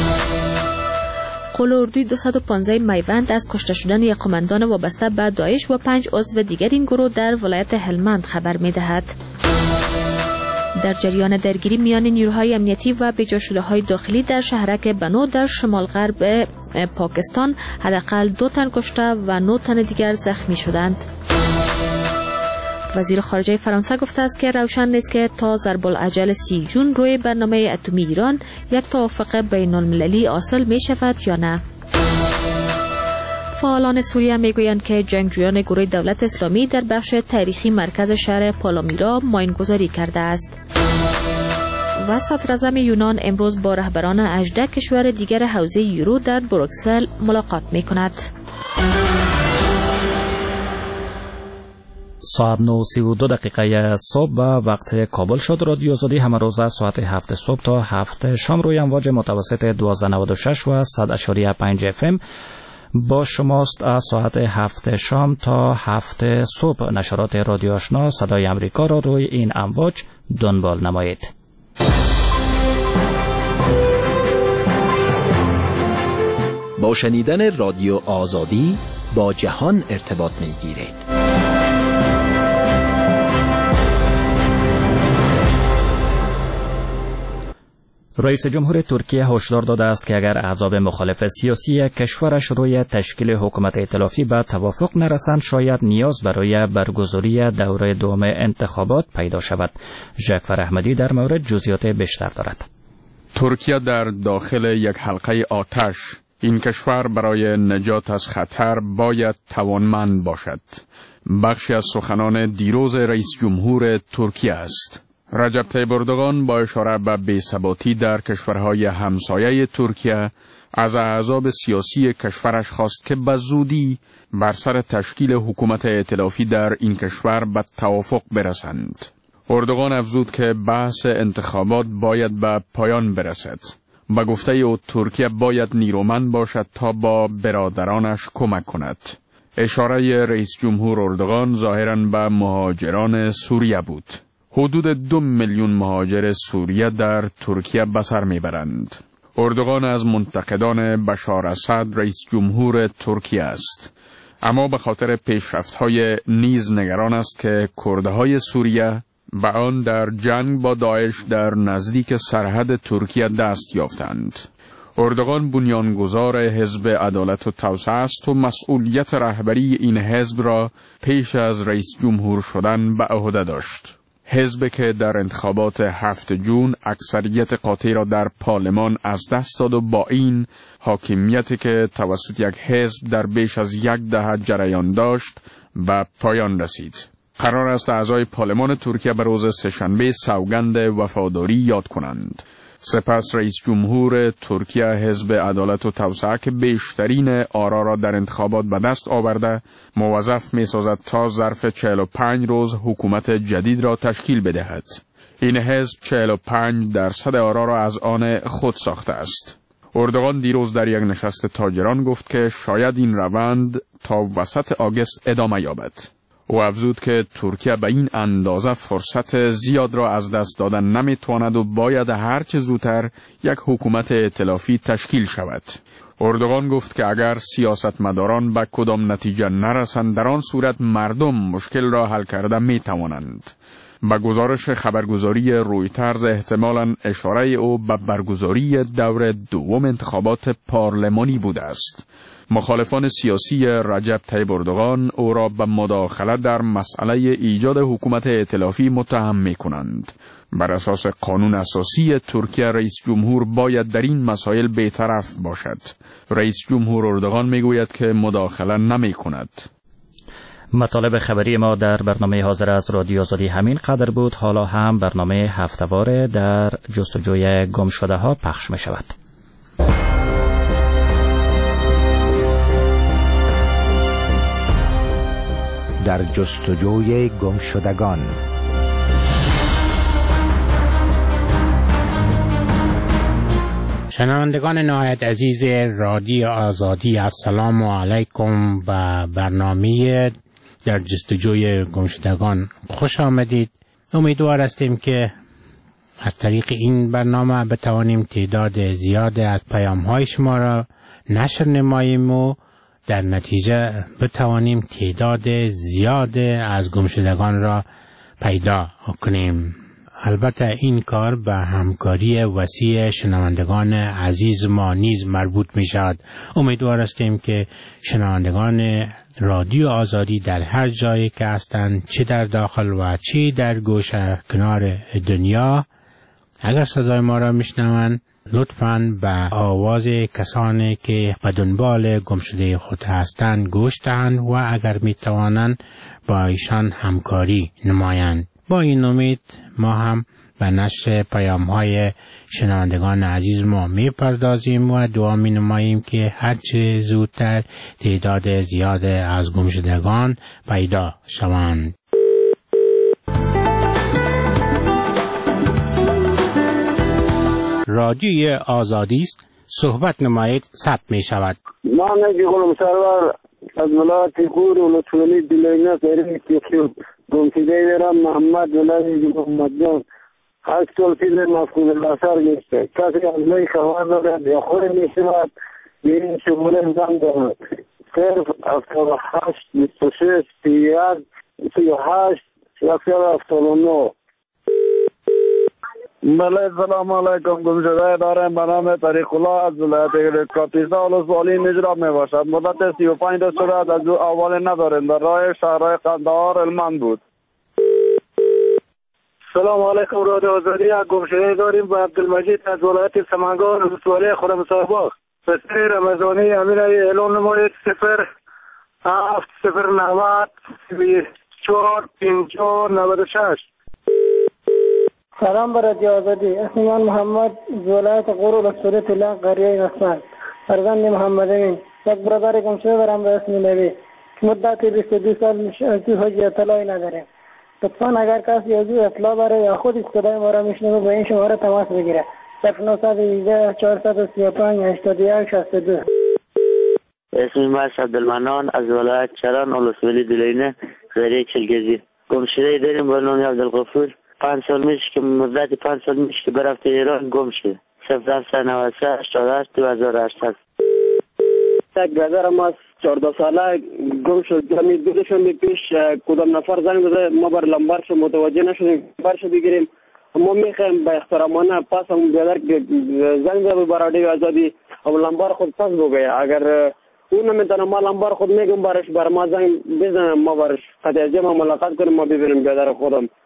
قول اردوی دویست و پانزده میوند از کشته شدن یک قماندان وابسته به داعش و پنج عضو دیگر این گروه در ولایت هلمند خبر می‌دهد. در جریان درگیری میان نیروهای امنیتی و بجا شده های داخلی در شهرک بنو در شمال غرب پاکستان حداقل دو تن کشته و نه تن دیگر زخمی شدند. وزیر خارجه فرانسه گفته است که روشن نیست که تا ضرب العجل سی جون روی برنامه اتمی ایران یک توافق بین المللی حاصل می شود یا نه. فعالان سوریه میگویند که جنگجویان گروه دولت اسلامی در بخش تاریخی مرکز شهر پالامیرا ماینگذاری کرده است. و صدراعظم یونان امروز با رهبران هجده کشور دیگر حوزه یورو در بروکسل ملاقات میکند. ساعت نه و سی و دو دقیقه صبح و وقت کابل شد. رادیو آزادی همه روز از ساعت هفت صبح تا هفت شام روی امواج متوسط دوازده و نود و شش و صد و پنج اف ام با شماست. از ساعت هفت شام تا هفت صبح نشرات رادیو آشنا صدای امریکا را روی این امواج دنبال نمایید. با شنیدن رادیو آزادی با جهان ارتباط می‌گیرید. رئیس جمهور ترکیه هشدار داده است که اگر احزاب مخالف سیاسی کشورش روی تشکیل حکومت ائتلافی به توافق نرسند شاید نیاز برای برگزاری دوره دوم انتخابات پیدا شود. ژعفر احمدی در مورد جزئیات بیشتر دارد. ترکیه در داخل یک حلقه آتش. این کشور برای نجات از خطر باید توانمند باشد. بخشی از سخنان دیروز رئیس جمهور ترکیه است. رجب طیب اردوغان با اشاره به بی‌ثباتی در کشورهای همسایه ترکیه از احزاب سیاسی کشورش خواست که به زودی بر سر تشکیل حکومت ائتلافی در این کشور به توافق برسند. اردوغان افزود که بحث انتخابات باید به پایان برسد. به گفته او ترکیه باید نیرومند باشد تا با برادرانش کمک کند. اشاره رئیس جمهور اردوغان ظاهراً به مهاجران سوریه بود. حدود دو میلیون مهاجر سوریه در ترکیه به سر میبرند. اردوغان از منتقدان بشار اسد رئیس جمهور ترکیه است. اما به خاطر پیشرفت‌های نیز نگران است که کردهای سوریه به آن در جنگ با داعش در نزدیک سرحد ترکیه دست یافتند. اردوغان بنیانگذار حزب عدالت و توسعه است و مسئولیت رهبری این حزب را پیش از رئیس جمهور شدن به عهده داشت. حزب که در انتخابات هفتم جون اکثریت قاطع را در پارلمان از دست داد و با این حاکمیتی که توسط یک حزب در بیش از یک دهه جریان داشت به پایان رسید. قرار است اعضای پارلمان ترکیه به روز سه‌شنبه سوگند وفاداری یاد کنند. سپس رئیس جمهور ترکیه حزب عدالت و توسعه که بیشترین آرا را در انتخابات به دست آورده موظف می سازد تا ظرف چهل و پنج روز حکومت جدید را تشکیل بدهد. این حزب چهل و پنج درصد آرا را از آن خود ساخته است. اردوغان دیروز در یک نشست تاجران گفت که شاید این روند تا وسط آگوست ادامه یابد. او افزود که ترکیه به این اندازه فرصت زیاد را از دست دادن نمیتواند و باید هرچه زودتر یک حکومت ائتلافی تشکیل شود. اردوغان گفت که اگر سیاستمداران به کدام نتیجه نرسند در آن صورت مردم مشکل را حل کرده میتوانند. با گزارش خبرگزاری رویترز احتمالاً اشاره او به برگزاری دور دوم انتخابات پارلمانی بوده است. مخالفان سیاسی رجب طیب اردوغان او را به مداخله در مسئله ایجاد حکومت ائتلافی متهم می کنند. بر اساس قانون اساسی ترکیه رئیس جمهور باید در این مسائل بی‌طرف باشد. رئیس جمهور اردوغان می گوید که مداخله نمی کند. مطالب خبری ما در برنامه حاضر از رادیو آزادی همین قدر بود. حالا هم برنامه هفته‌واره در جستجوی گمشده ها پخش می شود. در جستجوی گمشدگان. شنوندگان نهایت عزیز رادیو آزادی، السلام علیکم. و برنامه در جستجوی گمشدگان خوش آمدید. امیدوار هستیم که از طریق این برنامه بتوانیم تعداد زیاد از پیام‌های شما را نشر نماییم و در نتیجه بتوانیم تعداد زیاد از گمشدگان را پیدا کنیم. البته این کار به همکاری وسیع شنوندگان عزیز ما نیز مربوط می شود. امیدوار هستیم که شنوندگان رادیو آزادی در هر جایی که هستند، چه در داخل و چه در گوشه کنار دنیا، اگر صدای ما را میشنوند لطفاً به آواز کسانی که به دنبال گمشده خود هستند گوش دهند و اگر می توانند با ایشان همکاری نمایند. با این امید ما هم به نشر پیام های شنوندگان عزیز ما می پردازیم و دعا می نماییم که هرچه زودتر تعداد زیاد از گمشدگان پیدا شوند. رادیوی آزادی است، صحبت نمایید، ثبت می شود. من نجی غلام سرور از ولایت غور و لطفولی دلینه غیره که گمشده دارم. محمد ولایت محمد جان هشت سال پیش مفقود الاثر گشته. کسی از می خبر دارد یا خود می شود به این شموله زن دارد. صرف هفتاد و هشت بیست و شش سی یک سی و هشت یکصد و هفتاد و نه. بله سلام علیکم. گمشده دارم به نام طریق الله از ولایت کاپیسا و سوالی نجرا می باشد. مدت سی و پنج روز شده از اول نداریم. در راه شهرهای قندهار علمان بود. سلام علیکم. رادیو آزادی گمشده داریم با عبدالمجید از ولایت سمنگان و سوالی خرم صاحباغ. پسر رمضانی امین اعلان نمایید صفر هفت صفر نود چهار پنجاه نود و شش. سلام بر رادیو آزادی. اسم من محمد ولایت غور و لسولی طلا قریه نسان فرزند محمد امین. یک برادر گمشده دارم به اسم نبی. مدت بیست و دو سال تو حج اطلاعی نداریم. لطفاً اگر کسی از او اطلاع داره یا خود صدای ما را میشنوه به این شماره تماس بگیره. صفر نهصد و هجده چهارصد و سی و پنج هشتاد و یک شصت و دو. اسم من عبدالمنان از ولایت چران و لسولی دلینه قریه چلگزی. گمشده داریم به نام عبدالغفور. پنج سال میشه که مدت پنج سال میشه که برفت ایران گم شده. صفر هفت نود و سه هشتاد و هشت دو هزار و هشتصد. یک برادر ما چهارده ساله گم شد. همین دو دوشنبه پیش کدام نفر زنگ زده ما بر لمبرش متوجه نشدیم. لمبرش بگیریم. ما میخوایم به احترامانه پس هم برادر زنگ زده به رادیو آزادی او لمبر خود پس بگه. اگر اون نمیتونه ما لمبر خود میگم برش بر ما زنگ بزنم ما برش قطعه ما ملاقات کنیم ما ببینیم برادر خودم.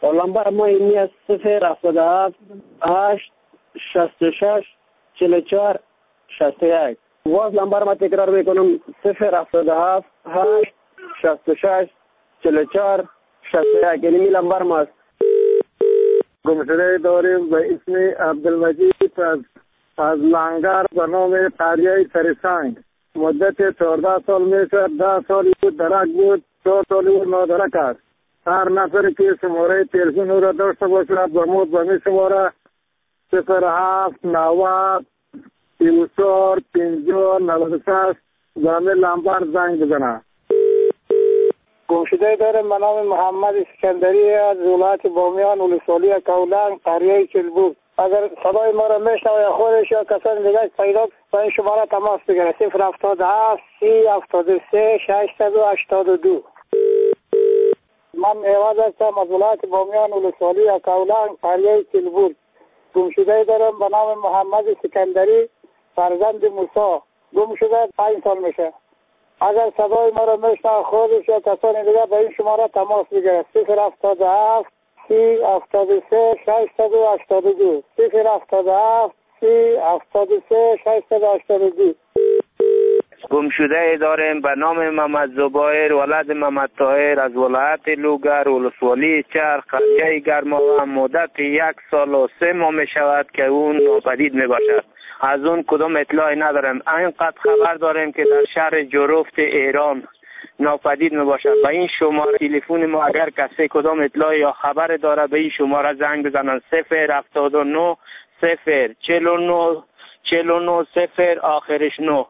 لمبر ما اینی است صفر هفتاد و هفت هشت شصت و شش چهل و چهار شصت و یک. باز لمبر ما تکرار میکنم صفر هفتاد و هفت هشت شصت و شش چهل و چهار شصت و یک. یعنی می لمبر ما است. گمشده داریم به اسم عبدالمجید از از لنگر به نام قریه سرسنگ. مدت چهارده سال میشه. ده سالی بود درک بود، چهار سالی بود نادرک است. هر نفری که شماره تلفن او را داشته باشد به مود به می شماره صفر هفت نود سی و چهار پنجاه نود و شش به همه لمبر زنگ بزنه. گمشده دارم به نام محمد اسکندری از ولایت بامیان ولسوالی کولنگ قریه چلبوک. اگر صدای ما را میشنوه یا خودش یا کسان دیگه پیدا با این شماره تماس بگیره صفر هفتاد و هفت سی هفتاد و سه ششصد و هشتاد و دو. من ایواز هستم از ولایت بامیان ولسوالی کولنگ قریه چلبوک. گمشده دارم به نام محمد اسکندری فرزند موسی. گمشده پنج سال میشه. اگر صدای ما را میشنوه خودش یا کسان دیگه به این شماره تماس بگیره صفر هفتاد و هفت سی هفتاد و سه ششصد و هشتاد و دو صفر هفتاد و هفت سی هفتاد و سه ششصد و هشتاد و دو. گمشده داریم به نام محمد زبایر ولد محمد طاهر از ولایت لوگر ولسوالی چرخ قریه گرماوه. مدت یک سال و سه ماه می شود که اون ناپدید می باشد. از اون کدام اطلاعی ندارم. اینقدر خبر داریم که در شهر جروفت ایران ناپدید می باشد. به این شماره تلفن ما اگر کسی کدام اطلاعی یا خبر داره به این شماره زنگ بزنن صفر هفتاد و نه صفر چهل و نه چهل و نه صفر آخرش نه.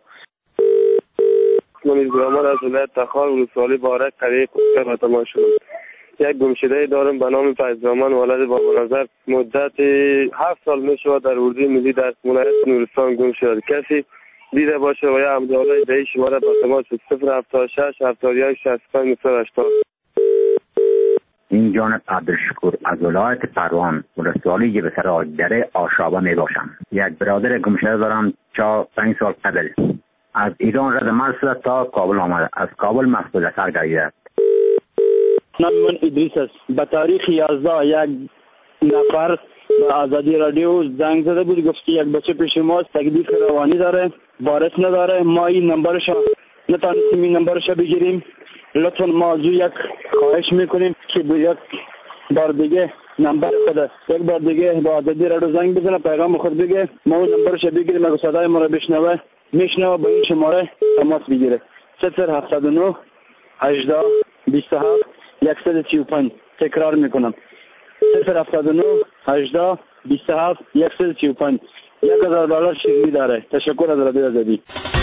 من گرامر از ولایت تخار ولسوالی بارک قریه کوکر و تمام شد. یک گمشده دارم به نام فیض‌زمان ولد بابا نظر. مدت هفت سال می شود در اردوی ملی در ولایت نورستان گم شد. کسی دیده باشه و یا امضای دهی شماره با تماس صفر هفتاد و شش هفتاد و یک شصت و پنج هشتاد. این جانب عبدالشکور از ولایت پروان ولسوالی جبسر آجدر آشابه می باشم. یک برادر گمشده دارم چا پنج سال قبل از ایران رد مرز تا کابل آمده. از کابل مفقود اثر گردیده. نام من ادریس است. به تاریخ یازده یک نفر به آزادی رادیو زنگ زده بود، گفت یک بچه پیش ماست تکلیف روانی داره، وارث نداره، ما این نمبرش نتونستیم این نمبرش بگیریم. لطفا ما از یک خواهش میکنیم که به یک بار دیگه نمبر خود یک بار دیگه به آزادی رادیو زنگ بزنه، پیغام خود بگه، ما اون نمبرش بگیریم، اگه صدای ما رو بشنوه میشنوه با این شماره تماس بگیره صفر هفتاد و نه هجده بیست و هفت صد و سی و پنج. تکرار میکنم صفر هفتاد و نه هجده بیست و هفت صد و سی و پنج. یک هزار دلار شیرینی داره. تشکر از رادیو آزادی.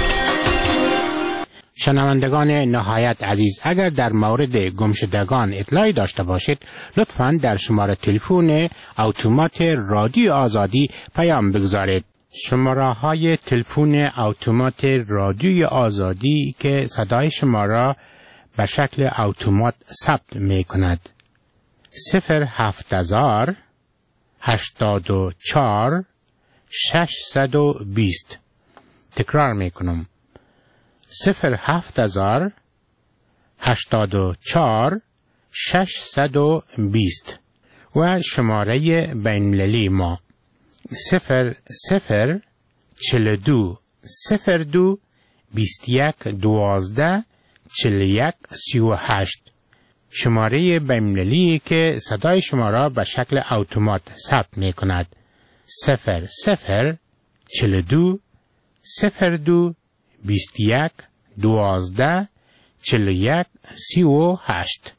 شنوندگان نهایت عزیز، اگر در مورد گمشدگان اطلاعی داشته باشید لطفاً در شماره تلفن اتومات رادیو آزادی پیام بگذارید. شماره های تلفن اتومات رادیو آزادی که صدای شما را به شکل اتومات ثبت می کند صفر هفت هزار هشتاد و چهار ششصد و بیست. تکرار می کنم صفر هفت هزار هشتاد و چهار ششصد و بیست. و شماره بین‌المللی ما صفر صفر چهل و دو صفر دو بیست و یک دوازده چهل و یک سی و هشت. شماره بین‌المللی که صدای شما را به شکل اتومات ثبت می کند صفر صفر چهل و دو صفر دو بیست و یک دوازده چهل و یک سی و هشت.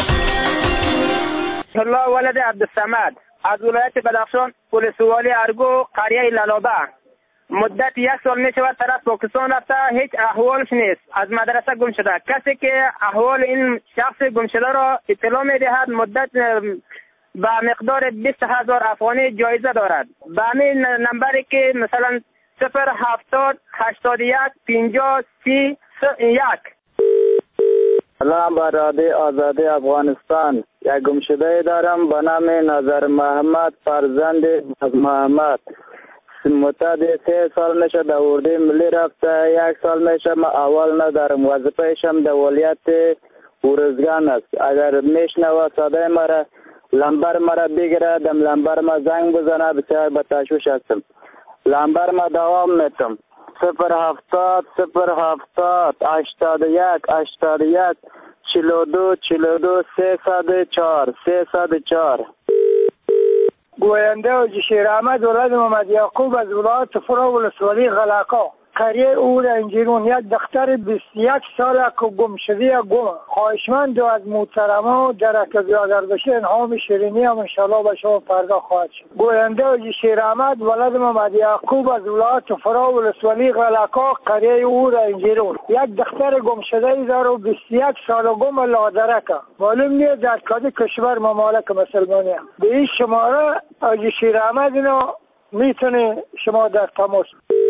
الله ولد عبدالصمد از ولایت بدخشان ولسوالی ارگو قریه لالابه. مدت یک سال می شود طرف پاکستان رفته، هیچ احوالش نیست. از مدرسه گم شده. کسی که احوال این شخص گم شده را اطلاع می دهد مدت به مقدار بیست هزار افغانی جایزه دارد. به همین نمبری که مثلا صفر هفتاد هشتاد یک پنجاه سی یک. سلام بر رادیو آزادی افغانستان. یک گمشده دارم به نام نظر محمد فرزند از محمد. مدت سه سال میشه در اردوی ملی رفته. یک سال میشه ما اول ندارم. وظیفه‌شم در ولایت ارزگان است. اگر میشنوه صدای مرا لمبر مرا بگیره، دم لمبر ما زنگ بزنه، بسیار به تشویش هستم. لمبر ما دوام میتم صفر هفتاد صفر هفتاد هشتاد و یک هشتاد و یک چهل و دو چهل و دو سیصد و چهار سیصد و چهار. گوینده و جشیر احمد ولد محمد یعقوب از ولایت فرا ولسوالی غلقا، قریه اور انجیرون. یک دختر بیست و یک ساله که گم شده گم. خواهشمند از محترما در که بیادر بشه انعام شیرینی هم انشالله به شما فردا خواهد شد. گوینده و جشیر احمد ولد محمد یعقوب از ولایت فرا ولسوالی غلقا، قریه اور انجیرون. یک دختر گم شده ای داره و بیست و یک ساله گم لادرکه. معلوم نیست در کدام کشور ممالک مسلمانی هم. به این شماره جشیر احمد اینو میتونه شما در تماس.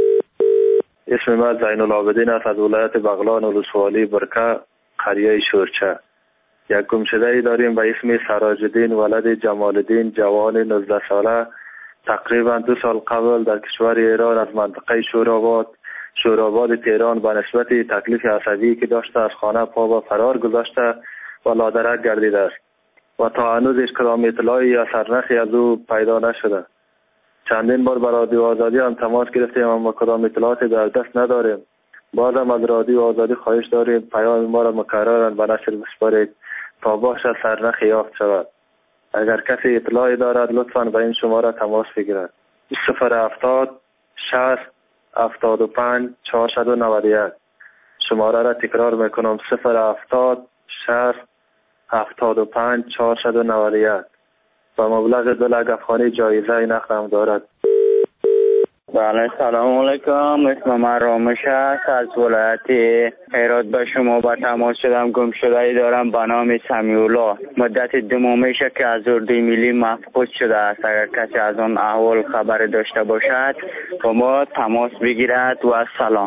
اسم من زین العابدین است از ولایت بغلان ولسوالی برکه قریه شورچه. یک گمشده ای داریم به اسم سراج الدین ولد جمال الدین، جوان نوزده ساله، تقریبا دو سال قبل در کشور ایران از منطقه شوراباد شوراباد تهران به نسبت تکلیف عصبی که داشته از خانه پا به فرار گذاشته و لادرک گردیده است و تا هنوز هیچ کدام اطلاعی یا سرنخی از او پیدا نشده. چندین بار به رادیو آزادی هم تماس گرفتیم اما کدام اطلاعاتی در دست نداریم. باز هم از رادیو آزادی خواهش داریم پیام ما را مکررا به نشر بسپارید تا باشد سرنخ یافت شود. اگر کسی اطلاعی دارد لطفاً به این شماره تماس بگیرد. صفر هفتاد شصت هفتاد و پنج چهارصد و نود و یک. شماره را تکرار میکنم صفر هفتاد شصت هفتاد و پنج چهارصد و نود و یک. با مبلغ دو لک افغانی جایزه نقد هم دارد. بله سلام علیکم، اسم من رامش است، از ولایت هرات به شما با تماس شدم. گم شده ای دارم به نام سمیولا. مدت دو ماه میشه که از اردوی ملی مفقود شده است. اگر کسی از آن احوال خبر داشته باشد با ما تماس بگیرد و سلام.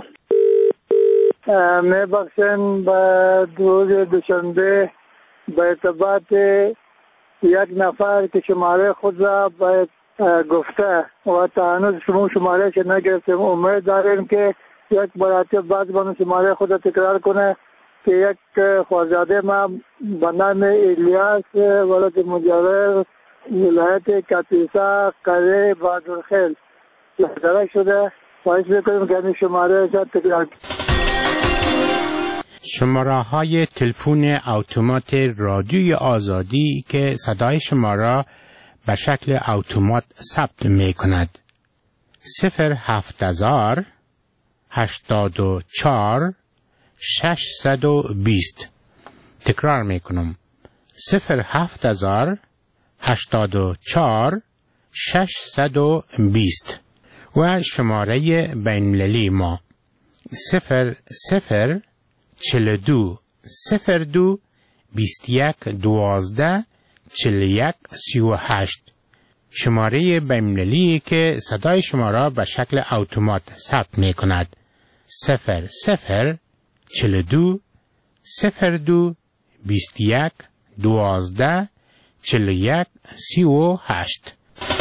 میبخشن به روز دوشنبه به ارتباط یک نفر که شماره خود را باید گفته و تا هنوز شما شماره که نگرفتیم. امید داریم که یک مرتبه بعد با شماره خود را تکرار کنه که یک خوازاده ما به نام الیاس ولد مجاور ولایت کاپیسا قریه بادرخیل لادرک شده. خواهش میکنیم که این شماره را تکرار کنیم. شماره های تلفن اتومات رادیوی آزادی که صدای شما را به شکل اتومات ثبت می کند: صفر هفت هزار هشتاد و چهار ششصد و بیست. تکرار می کنم: صفر هفت هزار هشتاد و چهار ششصد و بیست. و شماره بین‌المللی ما صفر صفر چهل دو صفر دو بیست یک دوازده چهل یک سی و هشت. شماره بین‌المللی که صدای شما را به شکل اتومات ثبت می کند: صفر صفر چهل دو صفر دو بیست یک دوازده چهل یک سی و هشت.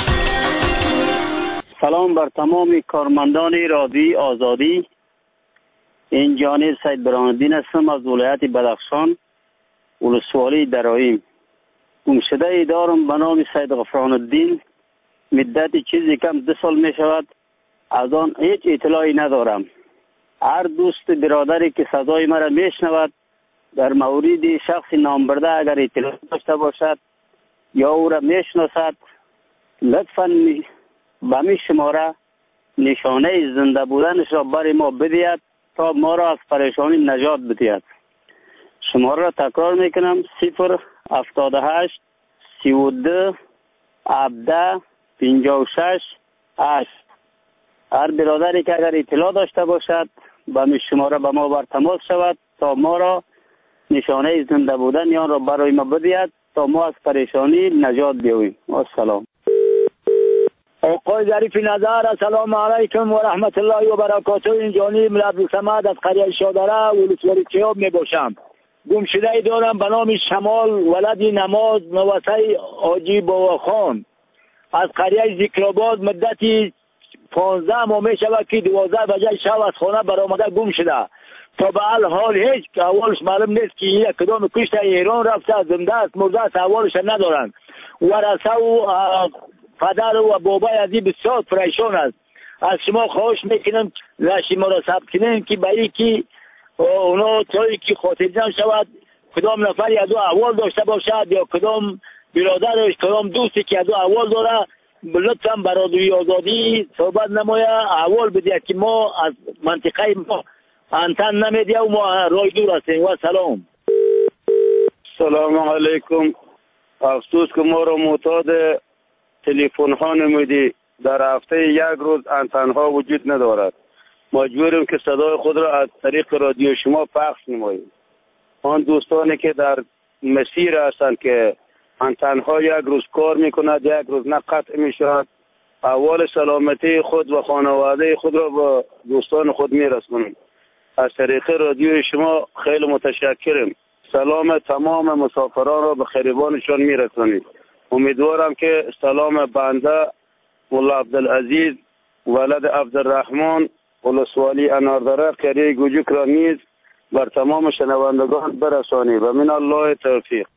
سلام بر تمام کارمندان رادیوی آزادی. این جانب سید برهان‌الدین هستم از ولایت بدخشان ولسوالی درایم. گمشده ای دارم به نام سید غفران الدین. مدت چیزی کم دو سال می شود از آن هیچ اطلاعی ندارم. هر دوست برادری که صدای مرا می شنود در مورد شخص نامبرده اگر اطلاع داشته باشد یا او را می شناسد لطفاً به می شماره نشانه زنده بودنش را برای ما بدهید تا ما را از پریشانی نجات بدهد. شماره را تکرار میکنم: صفر هفتاد و هشت سی و دو هفده پنجاه و شش هشت. هر برادری که اگر اطلاع داشته باشد به می شماره به ما بر تماس شود تا ما را نشانه زنده بودن یا را برای ما بدهد تا ما از پریشانی نجات بیابیم. السلام. آقای ظریف نظر، السلام علیکم و رحمت الله و برکاته. این جانی عبدالصمد از قریه شادره ولسوالی چیاب می باشم. گمشده ای دارم به نام شمال ولد نماز نوسه حاجی باواخان از قریه ذکرآباد. مدتی پانزده ماه می شود که دوازده بجه شب از خانه برآمده گم شده. تا به حال هیچ احوالش معلوم نیست که یک کدام کشته ایران رفته، زنده است مرده است، احوالش ندارند. ورثه و پدر و بابای عزیز بسیار پریشان است. از شما خواهش میکنم لشی ما را ثبت کنیم که برای که اونا طوری که خاطرجمع شود کدام نفری از او احوال داشته باشد یا کدام برادرش کدام دوستی که از او احوال داره لطفا برادری آزادی صحبت نمایه احوال بده که ما از منطقه ما انتن نمیده و ما رای دور هستیم. و سلام. سلام علیکم. افسوس که ما را معتاد تلفن ها نمودی. در هفته یک روز انتن ها وجود ندارد. مجبوریم که صدای خود را از طریق رادیو شما پخش نماییم. آن دوستانی که در مسیر هستند که انتن ها یک روز کار میکند یک روز نه قطع میشود، احوال سلامتی خود و خانواده خود را با دوستان خود میرسونیم. از طریق رادیو شما خیلی متشکرم. سلام تمام مسافران را به خریبانشان میرسونید. امیدوارم که سلام بنده مولا عبدالعزیز ولد عبدالرحمن ولسوالی اناردره کری گوجک را نیز بر تمام شنوندگان برسانید و من الله توفیق.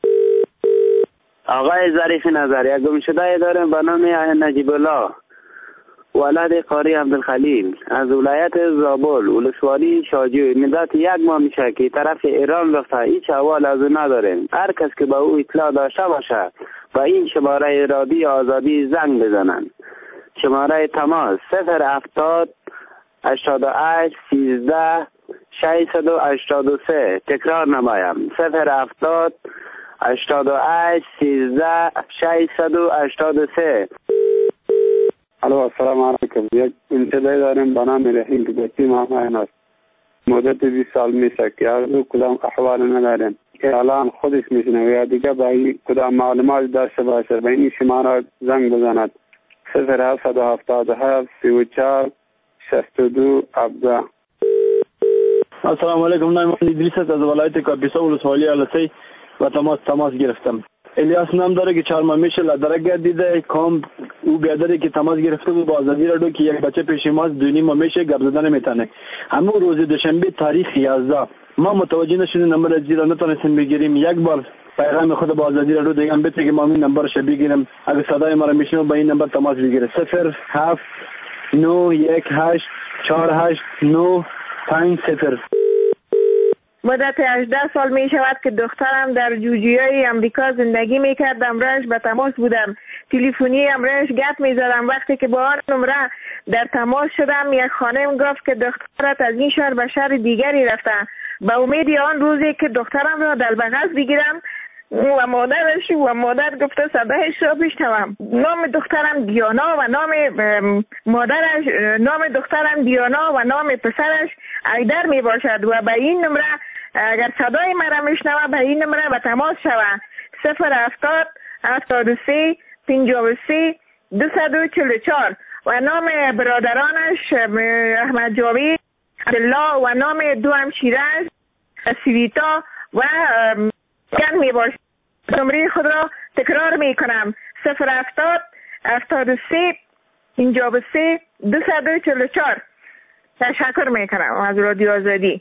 آقای ظریف نظر یک گمشده داریم به نام نجیب الله ولد قاری عبدالخلیل از ولایت زابل ولسوالی شاجوی. مدت یک ماه میشه که طرف ایران رفته، هیچ احوال از او نداریم. هر کس که به او اطلاع داشته باشه و این شماره رادیو آزادی زنگ بزنن. شماره تماس صفر هفتاد هشتاد و هشت سیزده ششصد و هشتاد و سه. تکرار نمایم صفر هفتاد هشتاد و هشت سیزده ششصد و هشتاد و سه. الو السلام علیکم. یک انتظاری داریم به نام رحیم که بچی مامان است. مدت بیست سال میشه که از او کدام احوال نداریم که الان خودش میشنه یا دیگه با این کدام معلومات داشته باشه به این شماره زنگ بزند صفر هفت هفتاد و هفت سی و چهار شصت و دو هفده. السلام علیکم. نام ادریس است از ولایت کاپیسا ولسوالی السی و تماس تماس گرفتم. الیاس نام داره که چهار ماه میشه لدرک گردیده کام او بیادره که تماس گرفته بود با آزادی رادیو که یک بچه پیش ماست دو نیم ماه میشه گپ زدن نمیتونه. همون روز دوشنبه تاریخ یازده ما متوجه نشدیم نمبر از زیرا نتونستیم بگیریم. یک بار پیغام خود با آزادی رادیو دیگم بده که ما این نمبرش بگیریم. اگه صدای ما رو میشنوه با این نمبر تماس بگیره صفر هفت نه یک هشت چهار هشت نه پنج صفر. مدت هجده سال می شود که دخترم در جوجیای امریکا زندگی می کرد. امرش به تماس بودم، تلفنی امرش گپ می زدم. وقتی که با آن نمره در تماس شدم یک خانم گفت که دخترت از این شهر به شهر دیگری رفته. به امید آن روزی که دخترم را در بغل بگیرم و مادرش و مادر گفته صدایش را بشنوم. نام دخترم دیانا و نام مادرش نام دخترم دیانا و نام پسرش ایدر می باشد و به این نمره اگر صدای مرا میشنوه به این نمره به تماس شوه صفر هفتاد هفتاد و سه پنجاه و سه دویست و چهل و چهار و نام برادرانش احمد جاوید عبدالله و نام دو همشیرش سویتا و گن می باشد. نمره خود را تکرار می کنم صفر هفتاد هفتاد و سه پنجاه و سه دویست و چهل و چهار. تشکر می کنم از رادیو آزادی.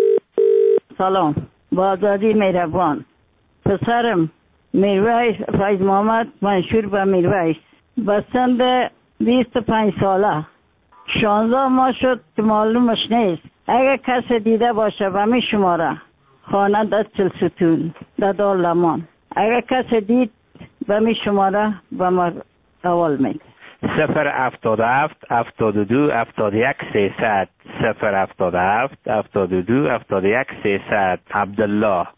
سلام. با آزادی مهربان. پسرم میرویس فیض محمد منشور به میرویس به سن بیست و پنج ساله شانزده ماه شد که معلومش نیست. اگر کسی دیده باشه به می شماره خانه در چلستون در دار لمان اگر کسی دید به می شماره به ما اول میده صفر هفتاد و هفت هفتاد و دو هفتاد و یک سیصد صفر هفتاد و هفت هفتاد و دو هفتاد و یک سیصد. عبدالله.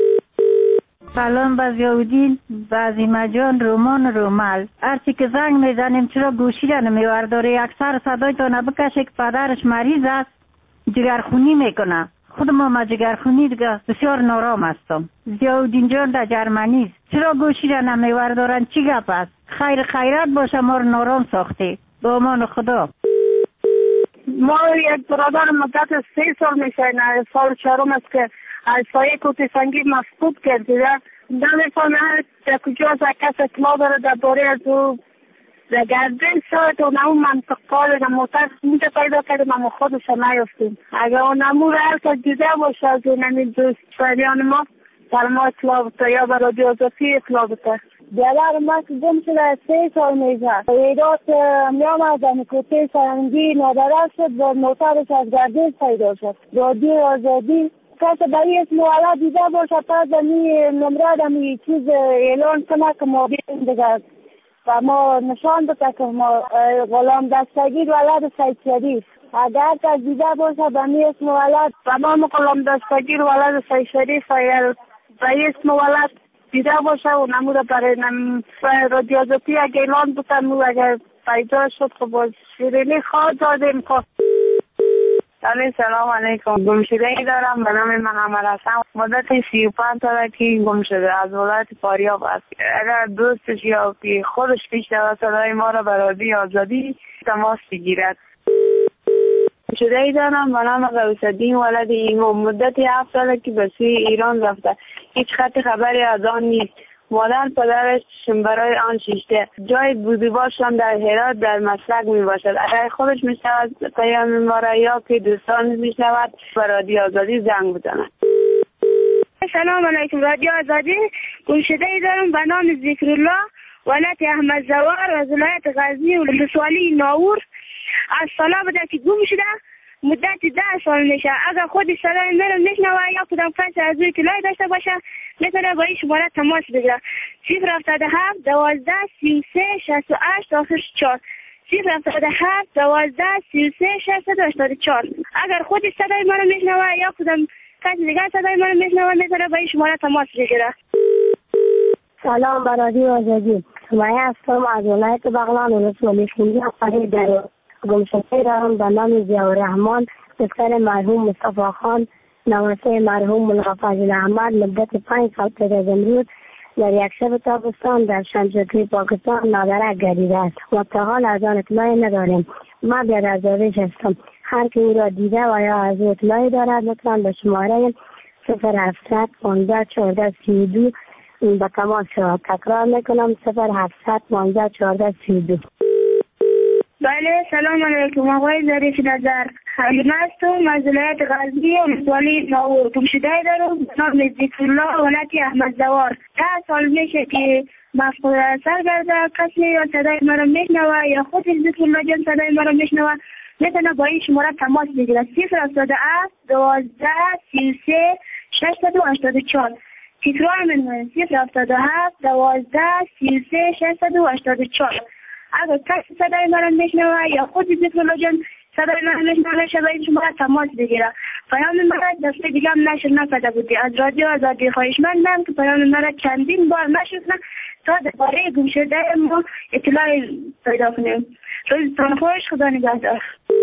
سلام به ضیاءالدین بعضی مجان رومان رومل. هرچی که زنگ میزنیم چرا گوشی را نمیورداره؟ اکثر صدایتان بکشه که پدرش مریض است جگرخونی میکنه. خود ما ما جگرخونی دیگه بسیار نارام هستم. ضیاءالدین جان در جرمنی است. چرا گوشی را نمیوردارن؟ چی گپ است؟ خیر خیرات باشه ما رو نارام ساخته. به امان خدا. ما یک برادر مدت سه سال میشه نه سال چهارم است که از سایه کوتی سنگی مفقود کردیده. نمیفهمه در کجا از کس اطلاع داره درباره از او در گردن شاید و نمو منطقه در موتر اینجا پیدا کردیم اما خودش نیفتیم. اگر نمو را هر کس دیده باشه از نمی دوست فریان ما در ما اطلاع بده یا به رادیو آزادی اطلاع بده. بیادر ما که گم شده سه سال میشه. ایداد میام از کوته سرنگی نادره شد و موترش از گردش پیدا شد. رادیو آزادی کسی به اسم والا دیده باشه پس دمی نمره دمی چیز اعلان کنه که ما بیریم دیگر و ما نشان بده که ما غلام دستگیر ولد سید شریف. اگر کسی دیده باشه به اسم ولد و ما غلام دستگیر ولد سید شریف به اسم ولد دیده باشه و نموده برای رادیو آزادی اگه اعلان بکنم و اگر پیدا شد خب باز شیرینی خواه دادیم. سلام علیکم. گمشده ای دارم به نام محمد حسن. مدت سی و پنج ساله که گم شده از ولایت فاریاب است. اگر دوستش یا که خودش میشنوه صدای ما را به رادیو آزادی تماس بگیرد. گمشده ای دارم به نام غوث‌الدین ولد ایمان. مدت هفت ساله که به سوی ایران رفته. هیچ خط خبری از آن نیست. مادر پدرش برای آن شیشته. جای بودیبارشان در هرات در مسلک می باشد. اگر خودش می شود پیام ما را یا که دوستان می شود به رادیو آزادی زنگ بزند. سلام علیکم. رادیو آزادی. گمشده ای دارم به نام ذکرالله ولایت احمد زوار از ولایت غزنی و ولسوالی ناور. از سالا بوده که گم شده. مدت ده سال میشه. اگر خودش صدای مرا میشنوه یا کدام کسی از روی اطلاعی داشته باشه میتونه با این شماره تماس بگیره. صفر هفتاد و هفت دوازده سی و سه شصت و هشت آخر چهار. صفر هفتاد و هفت دوازده سی و سه شصت و هشتاد و چهار. اگر خودش صدای مرا میشنوه یا کدام کسی دیگر صدای مرا میشنوه میتونه با این شماره تماس بگیره. سلام بر رادیو آزادی. من هستم از ولایت بغلان ولسوالی خونی در گمشده دارم به نام ضیاءالرحمن پسر مرحوم مصطفی خان نواسه مرحوم ملا فضل احمد. مدت پنج سال پیش از امروز در یک شب تابستان در شمشادی پاکستان نادرک گردیده است و تا حال از آن اطلاعی نداریم. ما در ازدواج هستم. هر که او را دیده و یا از او اطلاعی دارد لطفا به شماره صفر هفتصد پانزده چهارده سی و دو به تماس شود. تکرار میکنم صفر هفتصد پانزده چهارده سی و دو. بله سلام علیکم. آقای ظریف نظر حلیمه هستم از ولایت غزنی و ولسوالی ناور. گمشده دارم به نام ذکرالله ولایت احمد زوار. ده سال میشه که مفقود اثر کرده. کسی یا صدای مرا میشنوه یا خود ذکرالله جان صدای مرا میشنوه میتونه با این شماره تماس بگیره. صفر هفتاد و هفت دوازده سی و سه شصت و هشتاد و چهار. تکرار میکنم صفر هفتاد و هفت دوازده سی و سه شصت و هشتاد و چهار. اگر کسی صدای مرا میشنوه یا خود ذکرالله جان صدای مرا میشنوه شده این شما تماس بگیره. پیام مرا دفعه دیگه هم نشر نکرده بودی. از رادیو آزادی خواهشمندم که پیام مرا چندین بار نشر تا درباره گمشده ما اطلاعی پیدا کنیم. روزتان خوش. خدا نگهدار.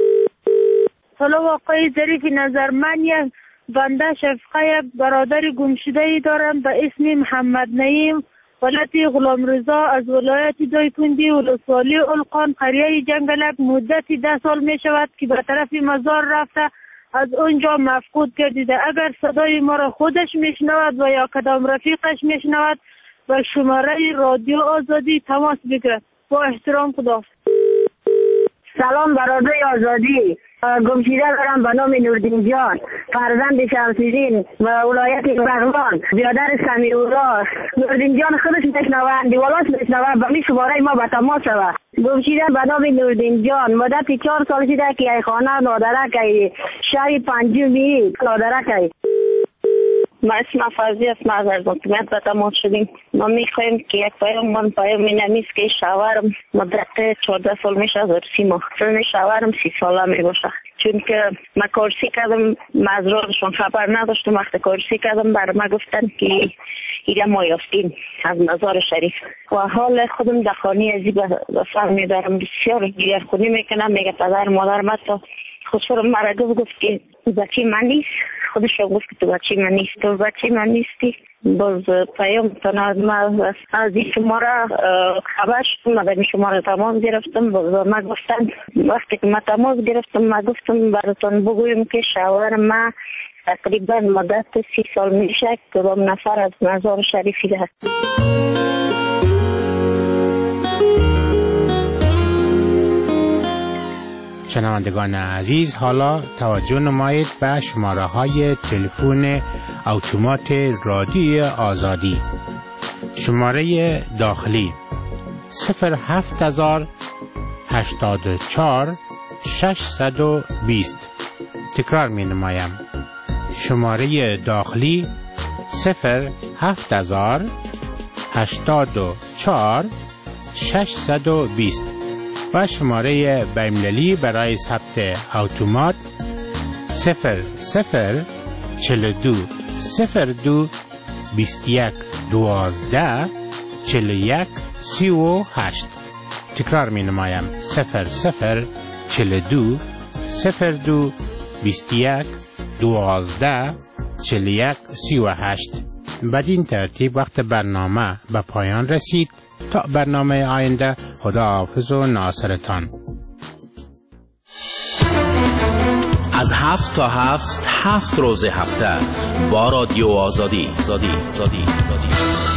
سلام آقای ظریف نظر. من یک بنده شفقه برادر گمشده ای دارم به اسم محمد نعیم ولایت غلام رضا از ولایت دایکنډي ولسوالی القان قریه جنگلک. مدت ده سال می شود که به طرف مزار رفته از اونجا مفقود گردیده. اگر صدای ما را خودش میشنود و یا کدام رفیقش میشنود به شماره رادیو آزادی تماس بگیرد. با احترام خدا. سلام برادر آزادی. گمشده دارم به نام نوردین جان فرزند شمس‌الدین و ولایت بغلان بیادر سمیع‌الله. نوردین جان خودش میشنوه دیوالاش میشنوه به می شماره ما به تماس شود. گمشده به نام نوردین جان مدت چهار سال شده که ای خانه نادرک شهر پنجمی نادرک. ما اسم فضی اسم از ارزانتیمت به تماس شدیم. ما میخوایم که یک پیام من پیام نمیست که شوهرم مدت چهارده سال میشه از ارسی ماه چون شوهرم سی ساله میباشه چون که من کارسی کردم مزرارشون خبر نداشتم. وقت کارسی کردم بر ما گفتن که ایره ما یافتیم از مزار شریف و حال خودم در خانه ازی به سر میدارم. بسیار گیر خونی میکنم. میگه پدر مادر ما تا خودشون مرا گفت که بچه من نیست. خودش گفت که تو بچه من نیست. تو بچه من نیستی. باز پیام تنها ما از این شماره خبر شدم. من در شماره تماس گرفتم. باز ما گفتن وقتی که ما تماس گرفتم ما گفتم براتون بگویم که شوهر ما تقریبا مدت سی سال میشه کدام نفر از مزار شریفی ده. شنوندگان عزیز حالا توجه نمایید به شماره های تلفن اتومات رادیو آزادی شماره داخلی صفر هفت هزار هشتاد و چهار ششصد و بیست. تکرار می نمایم. شماره داخلی صفر هفت هزار هشتاد و چهار ششصد و بیست و شماره بین‌المللی برای ثبت اتومات صفر صفر چهل و دو صفر دو بیست و یک دوازده چهل و یک سی و هشت. تکرار می نمایم. صفر صفر چهل و دو صفر دو بیست و یک دوازده چهل و یک سی و هشت. بدین ترتیب وقت برنامه به پایان رسید. تا برنامه آینده، خداحافظ و ناصرتان. از هفت تا هفت هفت روز هفته با رادیو آزادی. زادی زادی زادی.